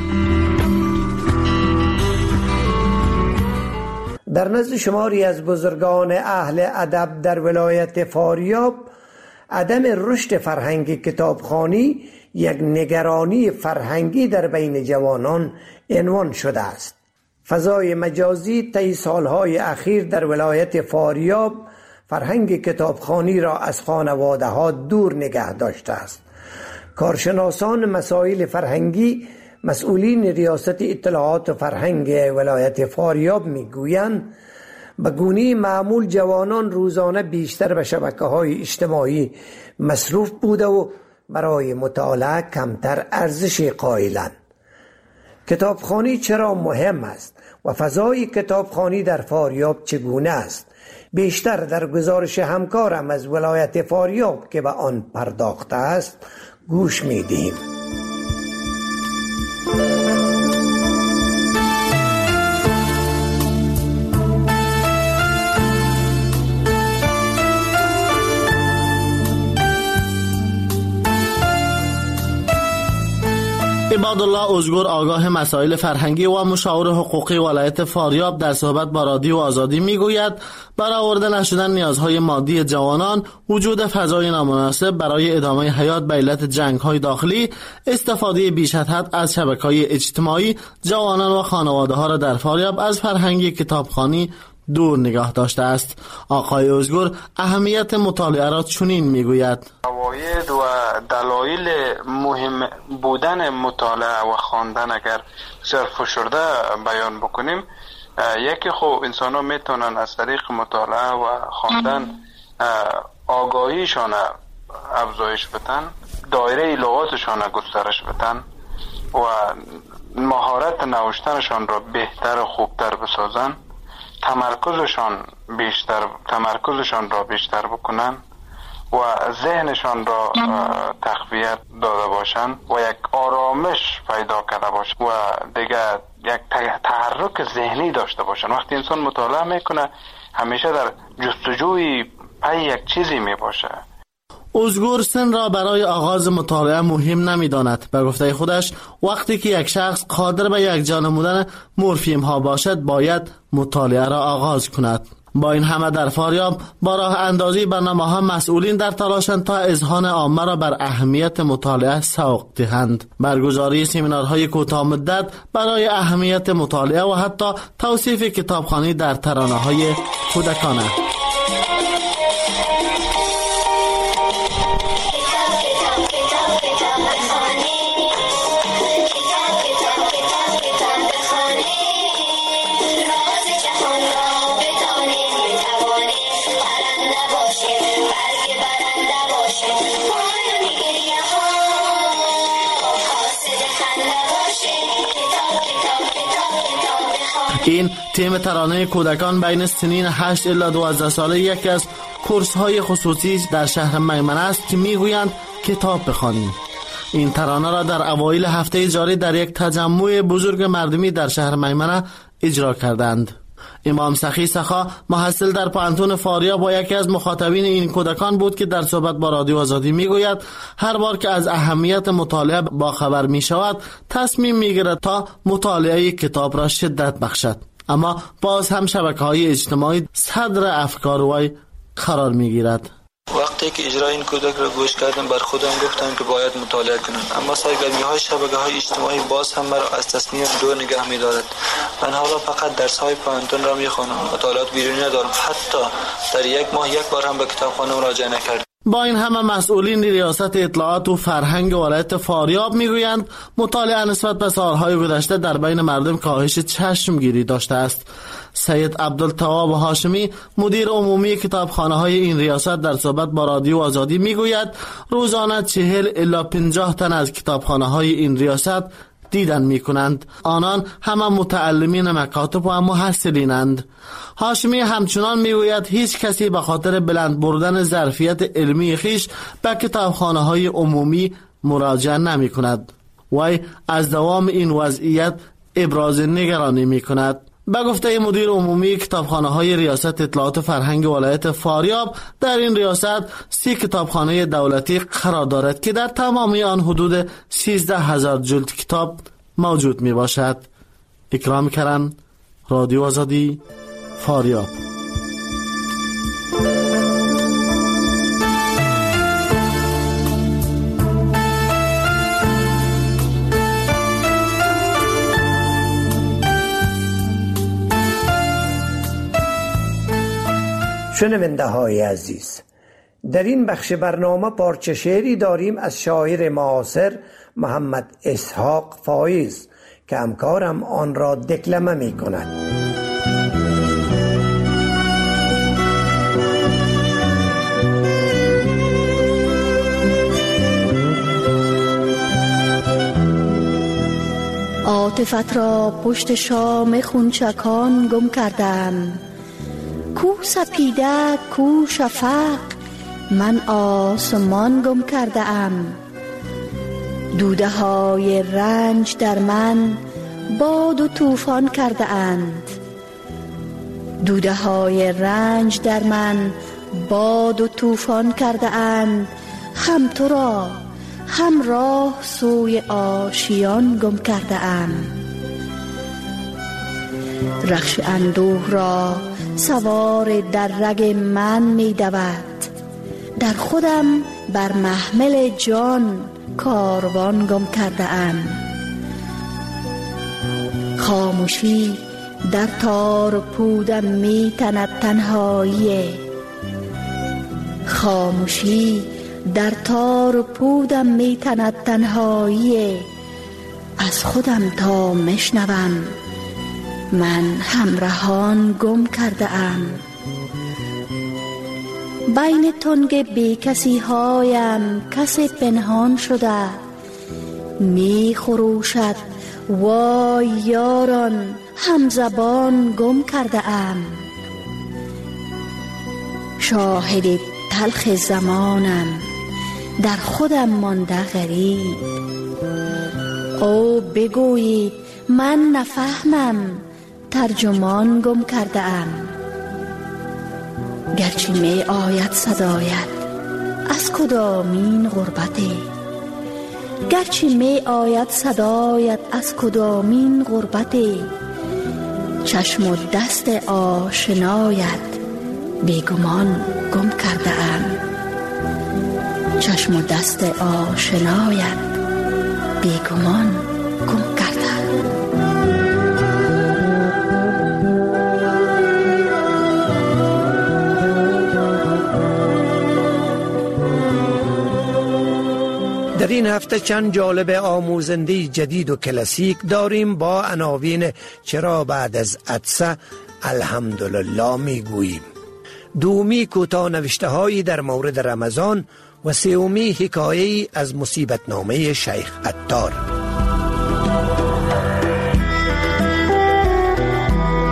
در نزد شماری از بزرگان اهل ادب در ولایت فاریاب، عدم رشد فرهنگ کتابخوانی یک نگرانی فرهنگی در بین جوانان عنوان شده است. فضای مجازی طی سالهای اخیر در ولایت فاریاب فرهنگ کتابخوانی را از خانواده ها دور نگه داشته است. کارشناسان مسائل فرهنگی، مسئولین ریاست اطلاعات و فرهنگ ولایت فاریاب میگویند به گونه معمول جوانان روزانه بیشتر به شبکه‌های اجتماعی مصروف بوده و برای مطالعه کمتر ارزش قائلند. کتابخوانی چرا مهم است و فضای کتابخوانی در فاریاب چگونه است؟ بیشتر در گزارش همکارم از ولایت فاریاب که به آن پرداخته است گوش می‌دهیم. عبادالله ازگور، آگاه مسائل فرهنگی و مشاور حقوقی ولایت فاریاب، در صحبت با رادیو آزادی میگوید برآورده نشدن نیازهای مادی جوانان، وجود فضای نامناسب برای ادامه حیات به علت جنگ‌های داخلی، استفاده بیش از حد از شبکه‌های اجتماعی، جوانان و خانواده‌ها را در فاریاب از فرهنگ کتابخوانی دور نگاه داشته است. آقای ازگور اهمیت مطالعه را چنین میگوید: فواید و دلایل مهم بودن مطالعه و خواندن اگر سرفشرده بیان بکنیم، یکی خب انسان ها میتونن از طریق مطالعه و خواندن آگاهیشان افزایش بدن، دایره لغاتشان گسترش بدن و مهارت نوشتنشان را بهتر و خوبتر بسازن، تمرکزشان را بیشتر بکنن و ذهنشان را تقویت داده باشند و یک آرامش پیدا کرده باشند و دیگه یک تحرک ذهنی داشته باشند. وقتی انسان مطالعه میکنه همیشه در جستجوی پی یک چیزی میباشه. ازگور سن را برای آغاز مطالعه مهم نمی‌داند. به گفته خودش وقتی که یک شخص قادر به یکجا نمودن مورفیم ها باشد باید مطالعه را آغاز کند. با این همه در فاریاب با راه اندازی برنامه‌ها مسئولین در تلاشند تا اذهان عامه را بر اهمیت مطالعه سوق دهند. برگزاری سمینارهای کوتاه مدت برای اهمیت مطالعه و حتی توصیف کتابخوانی در ترانه‌های کودکانه. این تیم ترانه کودکان بین سنین 8 الی 12 ساله یکی از کورس های خصوصی در شهر میمنه است که میگویند کتاب بخوانیم. این ترانه را در اوایل هفته جاری در یک تجمع بزرگ مردمی در شهر میمنه اجرا کردند. امام سخی سخا محصل در پانتون فاریاب با یکی از مخاطبین این کودکان بود که در صحبت با رادیو آزادی میگوید هر بار که از اهمیت مطالعه با خبر می شود تصمیم میگیرد تا مطالعه کتاب را شدت بخشد، اما باز هم شبکه‌های اجتماعی صدر افکار وی قرار میگیرد. وقتی که اجرای این کودک را گوش کردم بر خودم گفتم که باید مطالعه کنم، اما سرگرمی‌های شبکه‌های اجتماعی باز هم مرا از تصمیم دور نگه می‌دارد. من حالا فقط درس‌های پانتون را می‌خوانم، مطالعات بیرونی ندارم، حتی در یک ماه یک بار هم به کتابخانه مراجعه نکردم. با این همه مسئولین ریاست اطلاعات و فرهنگ ولایت فاریاب میگویند مطالعه نسبت به سالهای گذشته در بین مردم کاهش چشمگیری داشته است. سید عبدالتواب هاشمی مدیر عمومی کتابخانه‌های این ریاست در صحبت با رادیو آزادی میگوید روزانه 40 الی 50 تن از کتابخانه‌های این ریاست دیدن میکنند. آنان همه متعلمین مکاتب و محصلینند. هاشمی همچنان میگوید هیچ کسی به خاطر بلند بردن ظرفیت علمی خیش به کتابخانه‌های عمومی مراجعه نمی کند. وی از دوام این وضعیت ابراز نگرانی می کند. به گفته مدیر عمومی کتابخانه‌های ریاست اطلاعات و فرهنگ ولایت فاریاب در این ریاست 30 کتابخانه دولتی قرار دارد که در تمامی آن حدود 13,000 جلد کتاب موجود می باشد. اکرام کرم، رادیو آزادی، فاریاب. شنونده های عزیز، در این بخش برنامه پارچه شعری داریم از شاعر معاصر محمد اسحاق فایز که همکارم آن را دکلمه می کند. عاطفت را پشت شام خونچکان گم کردم، کو سپیده کو شفق من آسمان گم کرده ام. دوده های رنج در من باد و طوفان کرده اند، دوده های رنج در من باد و طوفان کرده اند. هم تو را هم راه سوی آشیان گم کرده ام. رخش اندوه را سوار در رگ من می دود، در خودم بر محمل جان کاروان گم کرده ام. خاموشی در تار پودم می تند تنهایی، خاموشی در تار پودم می تند تنهایی. از خودم تا مشنوم من همراهان گم کرده ام. بین تنگ بی کسی هایم کسی پنهان شده، می خروشد وای یاران هم زبان گم کرده ام. شاهد تلخ زمانم در خودم مانده غریب، او بگویید من نفهمم ترجمان گم کرده ام. گرچه می آید صدایت از کدامین غربتی، گرچه می آید صدایت از کدامین غربتی. چشم و دست آشنایت بیگمان گم کرده ام. چشم و دست آشنایت بیگمان گم کرده ام. در این هفته چند جالب آموزنده جدید و کلاسیک داریم با عناوین چرا بعد از عطسه الحمدلله میگوییم، دومی کوتاه نوشته هایی در مورد رمضان و سومی حکایه‌ای از مصیبت نامه شیخ عطار.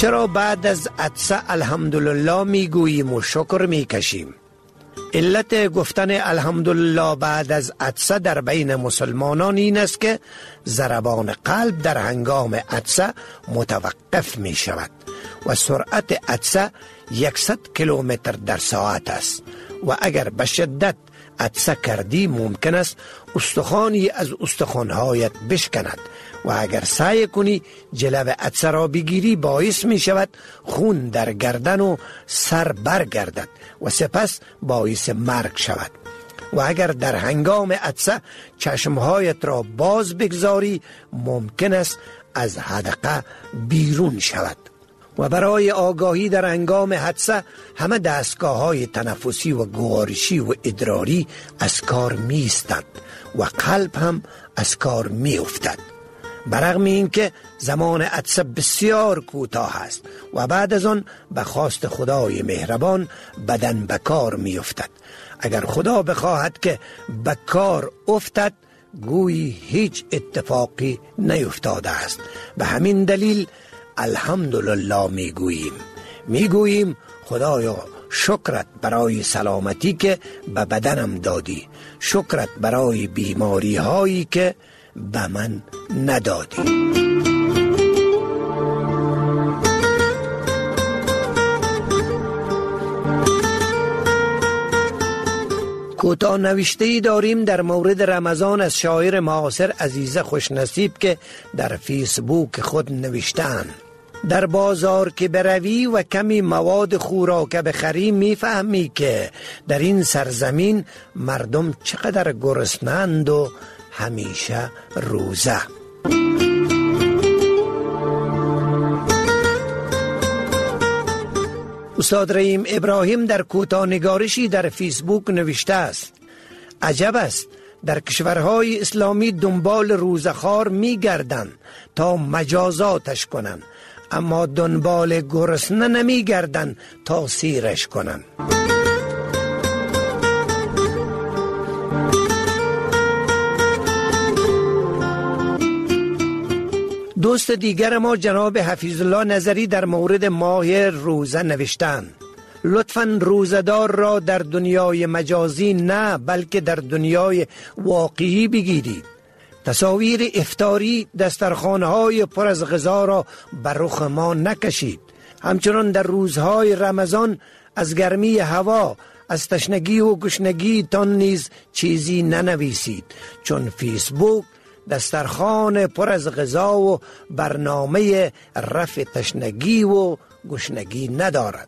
چرا بعد از عطسه الحمدلله میگوییم و شکر میکشیم؟ علت گفتن الحمدلله بعد از عطسه در بین مسلمانان این است که ضربان قلب در هنگام عطسه متوقف می شود و سرعت عطسه 100 کیلومتر در ساعت است و اگر به شدت عطسه کردی ممکن است استخوانی از استخوانهایت بشکند و اگر سعی کنی جلو عطسه را بگیری باعث می شود خون در گردن و سر برگردد و سپس باعث مرگ شود و اگر در هنگام عطسه چشمهایت را باز بگذاری ممکن است از حدقه بیرون شود. و برای آگاهی در هنگام حادثه همه دستگاه‌های تنفسی و گوارشی و ادراری از کار می‌ایستند و قلب هم از کار می‌افتد. برغم اینکه زمان حادثه بسیار کوتاه است و بعد از آن به خواست خدای مهربان بدن به کار می‌افتد. اگر خدا بخواهد که به کار افتد گویی هیچ اتفاقی نیفتاده است. به همین دلیل الحمدلله میگوییم خدایا شکرت برای سلامتی که به بدنم دادی، شکرت برای بیماری هایی که به من ندادی. کوتاه نوشته‌ای داریم در مورد رمضان از شاعر معاصر عزیزه خوشنصیب که در فیسبوک خود نوشتند: در بازار که بروی و کمی مواد خوراک بخری میفهمی که در این سرزمین مردم چقدر گرسنند و همیشه روزه. استاد رحیم ابراهیم در کوتاه نگارشی در فیسبوک نوشته است: عجب است، در کشورهای اسلامی دنبال روزخوار میگردند تا مجازاتش کنند، اما دنبال گرسنه نمیگردند تا سیرش کنند. دوست دیگر ما جناب حفیظالله نظری در مورد ماه روزه نوشتند: لطفاً روزدار را در دنیای مجازی نه بلکه در دنیای واقعی بگیرید. تصاویر افطاری دسترخوان‌های پر از غذا را بر رخ ما نکشید. همچنان در روزهای رمضان از گرمی هوا، از تشنگی و گشنگی تان نیز چیزی ننویسید، چون فیسبوک دسترخوان پر از غذا و برنامه رفع تشنگی و گشنگی ندارد.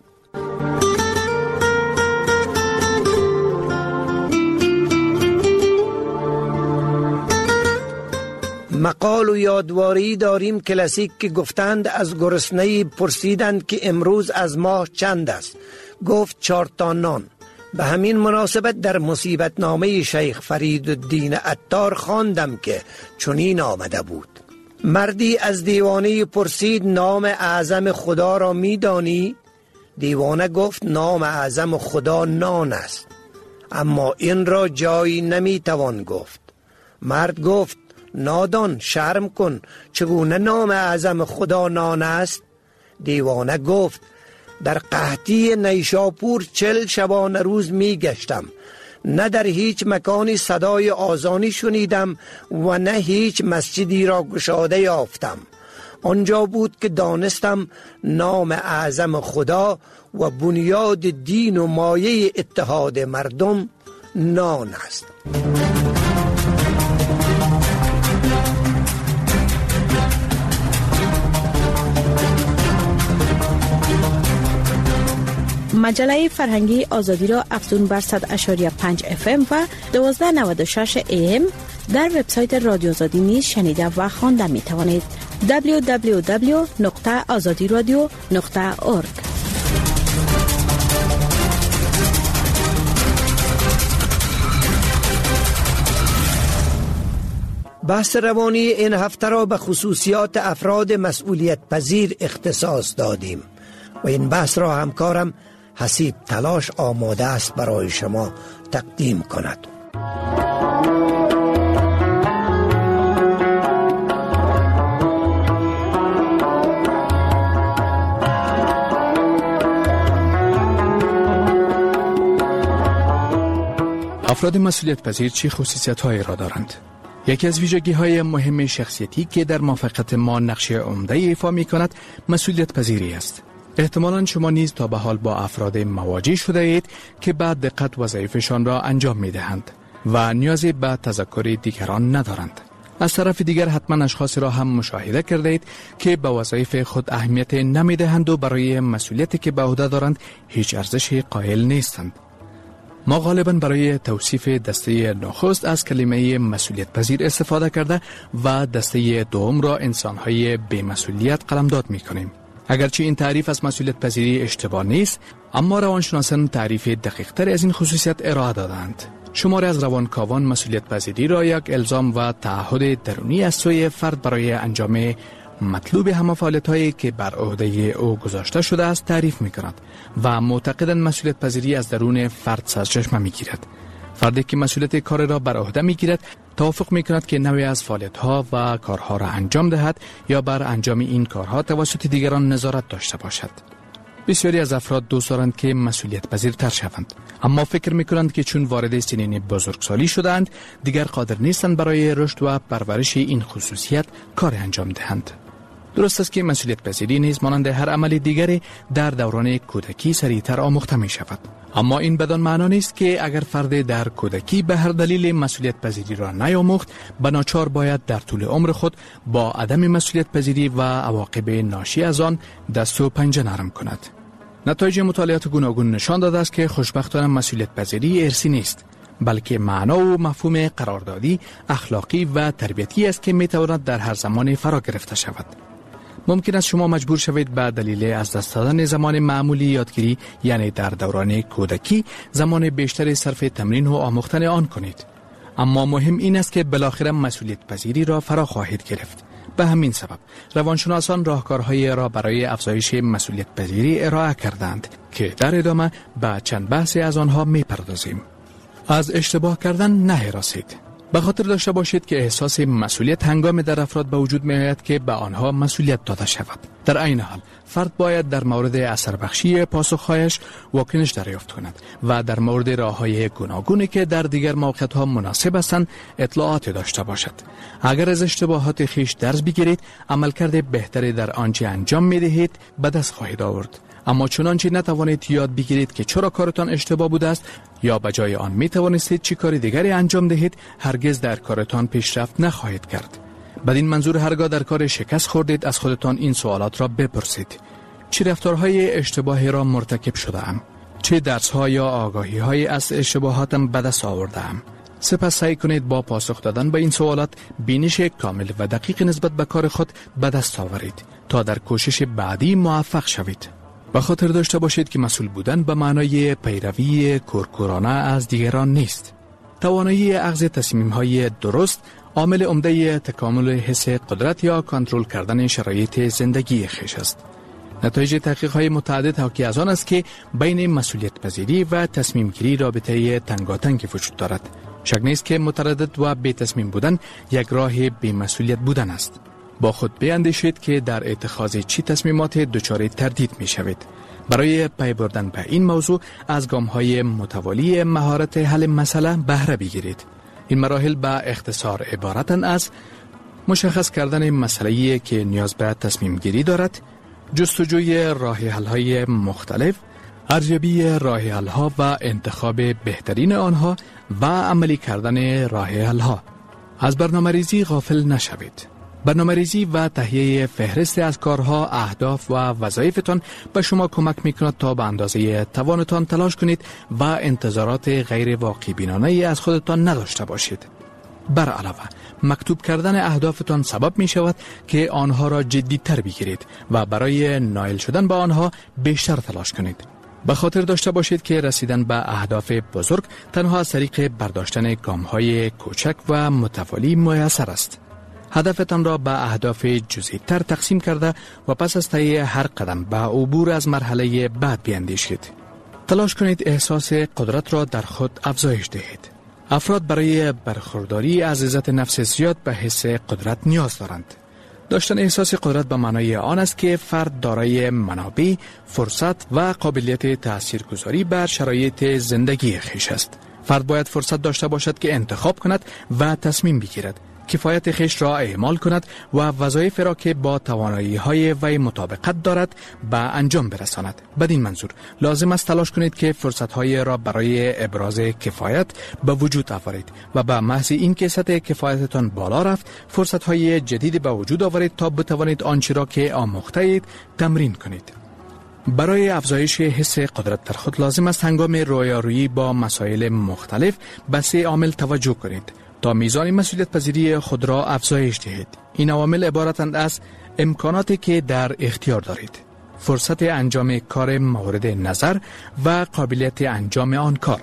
مقال و یادواری داریم کلاسیک که گفتند از گرسنه‌ای پرسیدند که امروز از ماه چند است، گفت 4 تا نان. به همین مناسبت در مصیبت نامه شیخ فریدالدین عطار خواندم که چنین آمده بود: مردی از دیوانه پرسید نام اعظم خدا را می دانی؟ دیوانه گفت نام اعظم خدا نان است، اما این را جایی نمی توان گفت. مرد گفت نادان، شرم کن، چگونه نام اعظم خدا نان است؟ دیوانه گفت در قحطی نیشاپور 40 شبانه روز می گشتم، نه در هیچ مکانی صدای آذانی شنیدم و نه هیچ مسجدی را گشاده یافتم. آنجا بود که دانستم نام اعظم خدا و بنیاد دین و مایه اتحاد مردم نان است. مجله فرهنگی آزادی را افزون بر 100.5 FM و 1296 AM در وبسایت رادیو آزادی نیز شنیده و خوانده می توانید. www.azadiradio.org. بحث روانی این هفته را به خصوصیات افراد مسئولیت پذیر اختصاص دادیم و این بحث را همکارم حسیب تلاش آماده است برای شما تقدیم کند. افراد مسئولیت پذیر چه خصوصیت‌هایی را دارند؟ یکی از ویژگی‌های مهم شخصیتی که در موفقیت ما نقش عمده ایفا می‌کند مسئولیت پذیری است. احتمالاً شما نیز تا به حال با افراد مواجه شده اید که با دقت وظایفشان را انجام می‌دهند و نیازی به تذکر دیگران ندارند. از طرف دیگر حتما اشخاصی را هم مشاهده کرده اید که به وظایف خود اهمیت نمی‌دهند و برای مسئولیتی که به عهده دارند هیچ ارزشی قائل نیستند. ما غالباً برای توصیف دسته نخست از کلمه مسئولیت پذیر استفاده کرده و دسته دوم را انسان‌های بی‌مسئولیت قلمداد می‌کنیم. اگرچه این تعریف از مسئولیت پذیری اشتباه نیست، اما روانشناسان تعریف دقیق‌تر از این خصوصیت ارائه دادند. شماری از روانکاوان مسئولیت پذیری را یک الزام و تعهد درونی از سوی فرد برای انجام مطلوب همه فعالیت‌هایی که بر عهده او گذاشته شده است تعریف می‌کنند و معتقدند مسئولیت پذیری از درون فرد سرچشمه می‌گیرد. فردی که مسئولیت کار را بر عهده می‌گیرد توافق می‌کند که نوعی از فعالیت‌ها و کارها را انجام دهد یا بر انجام این کارها توسط دیگران نظارت داشته باشد. بسیاری از افراد دوست دارند که مسئولیت پذیرتر شوند، اما فکر می‌کنند که چون وارد سنین بزرگسالی شدند دیگر قادر نیستند برای رشد و پرورش این خصوصیت کار انجام دهند. درست است که مسئولیت پذیری نیز مانند هر عمل دیگری در دوران کودکی سریعتر آموخته می شود. اما این بدان معنا نیست که اگر فرد در کودکی به هر دلیل مسئولیت پذیری را نیاموخت به ناچار باید در طول عمر خود با عدم مسئولیت پذیری و عواقب ناشی از آن دست و پنجه نرم کند. نتایج مطالعات گوناگون نشان داده است که خوشبختانه مسئولیت پذیری ارثی نیست، بلکه معنا و مفهوم قراردادی، اخلاقی و تربیتی است که می تواند در هر زمان فرا گرفته شود. ممکن است شما مجبور شوید به دلیل از دست دادن زمان معمولی یادگیری، یعنی در دوران کودکی، زمان بیشتری صرف تمرین و آموختن آن کنید. اما مهم این است که بالاخره مسئولیت پذیری را فرا خواهید گرفت. به همین سبب روانشناسان راهکارهایی را برای افزایش مسئولیت پذیری ارائه کردند که در ادامه به چند بحثی از آنها می‌پردازیم. از اشتباه کردن نهراسید. به خاطر داشته باشید که احساس مسئولیت هنگام در افراد به وجود می آید که به آنها مسئولیت داده شود. در عین حال فرد باید در مورد اثر بخشی پاسخهایش واکنش دریافت کند و در مورد راههای گوناگونی که در دیگر موقعیت‌ها مناسب هستند اطلاعات داشته باشد. اگر از اشتباهات خیش درس بگیرید، عملکرد بهتری در آنچه انجام می دهید به دست خواهید آورد. اما چنانچه نتوانید یاد بگیرید که چرا کارتان اشتباه بوده است یا به جای آن می توانستید چی کار دیگری انجام دهید، هرگز در کارتان پیشرفت نخواهید کرد. بدین منظور هرگاه در کار شکست خوردید از خودتان این سوالات را بپرسید: چه رفتارهای اشتباهی را مرتکب شده ام؟ چه درس‌ها یا آگاهی‌های از اشتباهاتم به دست آورده‌ام؟ سپس سعی کنید با پاسخ دادن به این سوالات بینش کامل و دقیق نسبت به کار خود به دست آورید تا در کوشش بعدی موفق شوید. به خاطر داشته باشید که مسئول بودن به معنای پیروی کورکورانه از دیگران نیست. توانایی اخذ تصمیم‌های درست عامل عمده تکامل حس قدرت یا کنترل کردن شرایط زندگی خویش است. نتایج تحقیق‌های متعدد حاکی از آن است که بین مسئولیت پذیری و تصمیم گیری رابطه تنگاتنگ وجود دارد. شک نیست که متردد و بی تصمیم بودن یک راه بی مسئولیت بودن است. با خود بیاندیشید که در اتخاذ چی تصمیمات دچار تردید می شوید. برای پی بردن به این موضوع از گام‌های متوالی مهارت حل مسئله بهره بگیرید. این مراحل به اختصار عبارتند از مشخص کردن مسئله‌ای که نیاز به تصمیم گیری دارد، جستجوی راه حل‌های مختلف، ارزیابی راه حل‌ها و انتخاب بهترین آنها و عملی کردن راه حل‌ها. از برنامه‌ریزی غافل نشوید. برنامه‌ریزی و تهیه فهرست از کارها، اهداف و وظایفتان به شما کمک می‌کند تا به اندازه توانتان تلاش کنید و انتظارات غیر واقع بینانه از خودتان نداشته باشید. بر علاوه مکتوب کردن اهدافتان سبب می شود که آنها را جدی‌تر بگیرید و برای نائل شدن به آنها بیشتر تلاش کنید. به خاطر داشته باشید که رسیدن به اهداف بزرگ تنها از طریق برداشتن گام‌های کوچک و متوالی میسر است. هدفتان را به اهداف جزئی‌تر تقسیم کرده و پس از طی هر قدم به عبور از مرحله بعد بیاندیشید. تلاش کنید احساس قدرت را در خود افزایش دهید. افراد برای برخورداری از عزت نفس زیاد به حس قدرت نیاز دارند. داشتن احساس قدرت به معنای آن است که فرد دارای منابع، فرصت و قابلیت تاثیرگذاری بر شرایط زندگی خویش است فرد باید فرصت داشته باشد که انتخاب کند و تصمیم بگیرد، کفایت خیش را اعمال کند و وظایف را که با توانایی‌های وی مطابقت دارد به انجام برساند. بدین منظور لازم است تلاش کنید که فرصت‌های را برای ابراز کفایت به وجود آورید و به محض این که سطح کفایتتان بالا رفت، فرصت‌های جدید به وجود آورید تا بتوانید آنچه را که آموخته اید تمرین کنید. برای افزایش حس قدرت در خود لازم است هنگام رویارویی با مسائل مختلف به 3 عامل توجه کنید تا میزان مسئولیت پذیری خود را افزایش دهید. این عوامل عبارتند از امکاناتی که در اختیار دارید، فرصت انجام کار مورد نظر و قابلیت انجام آن کار.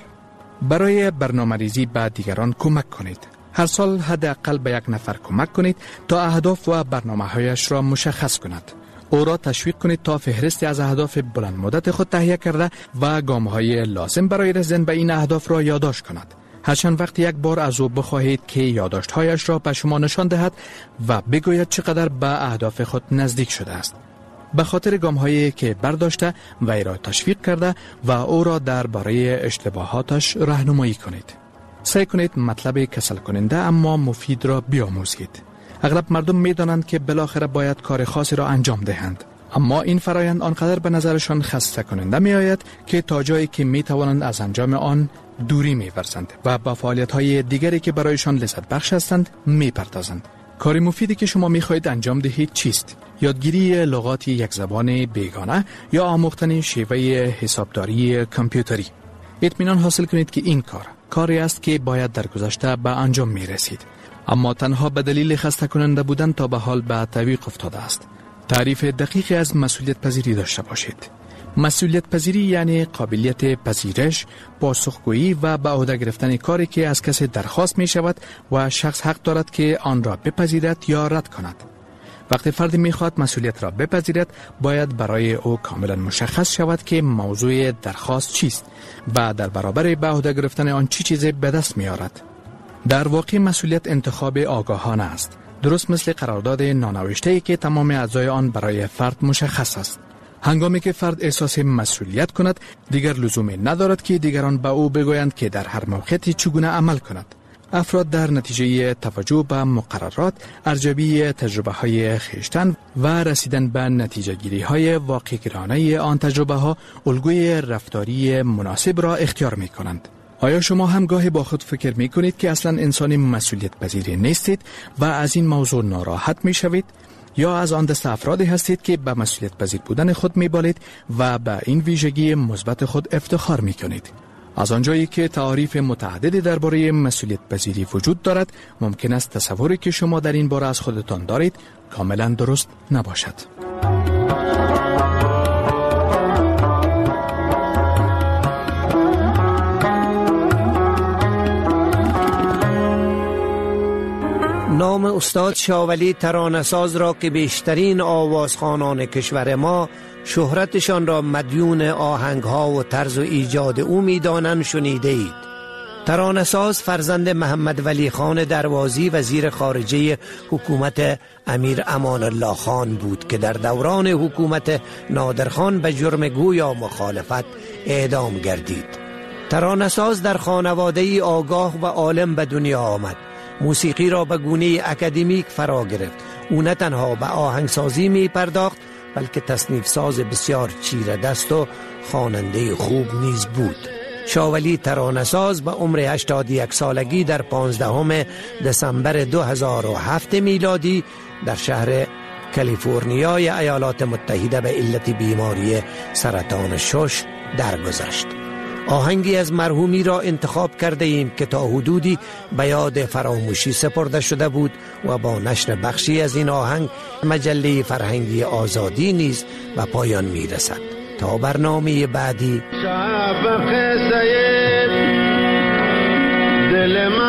برای برنامه‌ریزی به دیگران کمک کنید. هر سال حداقل به 1 نفر کمک کنید تا اهداف و برنامه‌هایش را مشخص کند. او را تشویق کنید تا فهرستی از اهداف بلند مدت خود تهیه کرده و گام‌های لازم برای رسیدن به این اهداف را یادداشت کند. هرچند وقتی یک بار از او بخواهید که یادداشت‌هایش را به شما نشان دهد و بگوید چقدر به اهداف خود نزدیک شده است. به خاطر گام‌هایی که برداشته وی را تشویق کرده و او را درباره اشتباهاتش راهنمایی کنید. سعی کنید مطلب کسل کننده اما مفید را بیاموزید. اغلب مردم می‌دانند که بالاخره باید کار خاصی را انجام دهند، اما این فرایند آنقدر به نظرشان خسته کننده می‌آید که تا جایی که می‌توانند از انجام آن دوری می‌ورزند و با فعالیت‌های دیگری که برایشان لذت بخش هستند می‌پردازند. کار مفیدی که شما می‌خواهید انجام دهید چیست؟ یادگیری لغات یک زبان بیگانه یا آموختن شیوه حسابداری کامپیوتری. اطمینان حاصل کنید که این کاری است که باید در گذشته به انجام می‌رسید، اما تنها به دلیل خسته کننده بودن تا به حال به تعویق افتاده است. تعریف دقیقی از مسئولیت پذیری داشته باشید. مسئولیت پذیری یعنی قابلیت پذیرش، پاسخگویی و به عهده گرفتن کاری که از کسی درخواست می شود و شخص حق دارد که آن را بپذیرد یا رد کند. وقتی فردی می خواهد مسئولیت را بپذیرد، باید برای او کاملا مشخص شود که موضوع درخواست چیست و در برابر به عهده گرفتن آن چی چیزی به دست می آورد. در واقع مسئولیت انتخاب آگاهانه است، درست مثل قرارداد نانوشته‌ای که تمام اجزای آن برای فرد مشخص است. هنگامی که فرد احساس مسئولیت کند، دیگر لزومی ندارد که دیگران به او بگویند که در هر موقعیتی چگونه عمل کند. افراد در نتیجه توجه به مقررات، ارزیابی تجربه‌های خویشتن و رسیدن به نتیجه‌گیری‌های واقع‌گرایانه آن تجربه‌ها، الگوی رفتاری مناسب را اختیار می‌کنند. آیا شما هم گاهی با خود فکر می کنید که اصلا انسان مسئولیت پذیری نیستید و از این موضوع ناراحت می شوید؟ یا از آن دست افرادی هستید که به مسئولیت پذیر بودن خود می بالید و به این ویژگی مثبت خود افتخار می کنید؟ از آنجایی که تعاریف متعددی درباره مسئولیت پذیری وجود دارد، ممکن است تصوری که شما در این باره از خودتان دارید کاملا درست نباشد. نام استاد شاولی ترانه‌ساز را که بیشترین آوازخوانان کشور ما شهرتشان را مدیون آهنگ‌ها و طرز و ایجاد او می‌دانند شنیده اید. ترانه‌ساز فرزند محمد ولی خان دروازی وزیر خارجه حکومت امیر امان الله خان بود که در دوران حکومت نادرخان به جرم گویا مخالفت اعدام گردید. ترانه‌ساز در خانواده‌ای آگاه و عالم به دنیا آمد. موسیقی را به گونه اکادمیک فرا گرفت. او نه تنها به آهنگسازی می پرداخت بلکه تصنیف ساز بسیار چیره دست و خواننده خوب نیز بود. شاولی ترانه‌ساز به عمر 81 سالگی در 15 دسامبر 2007 میلادی در شهر کالیفرنیای ایالات متحده به علت بیماری سرطان شش درگذشت. آهنگی از مرحومی را انتخاب کرده ایم که تا حدودی به یاد فراموشی سپرده شده بود و با نشر بخشی از این آهنگ مجله فرهنگی آزادی نیز به پایان می رسد. تا برنامه بعدی.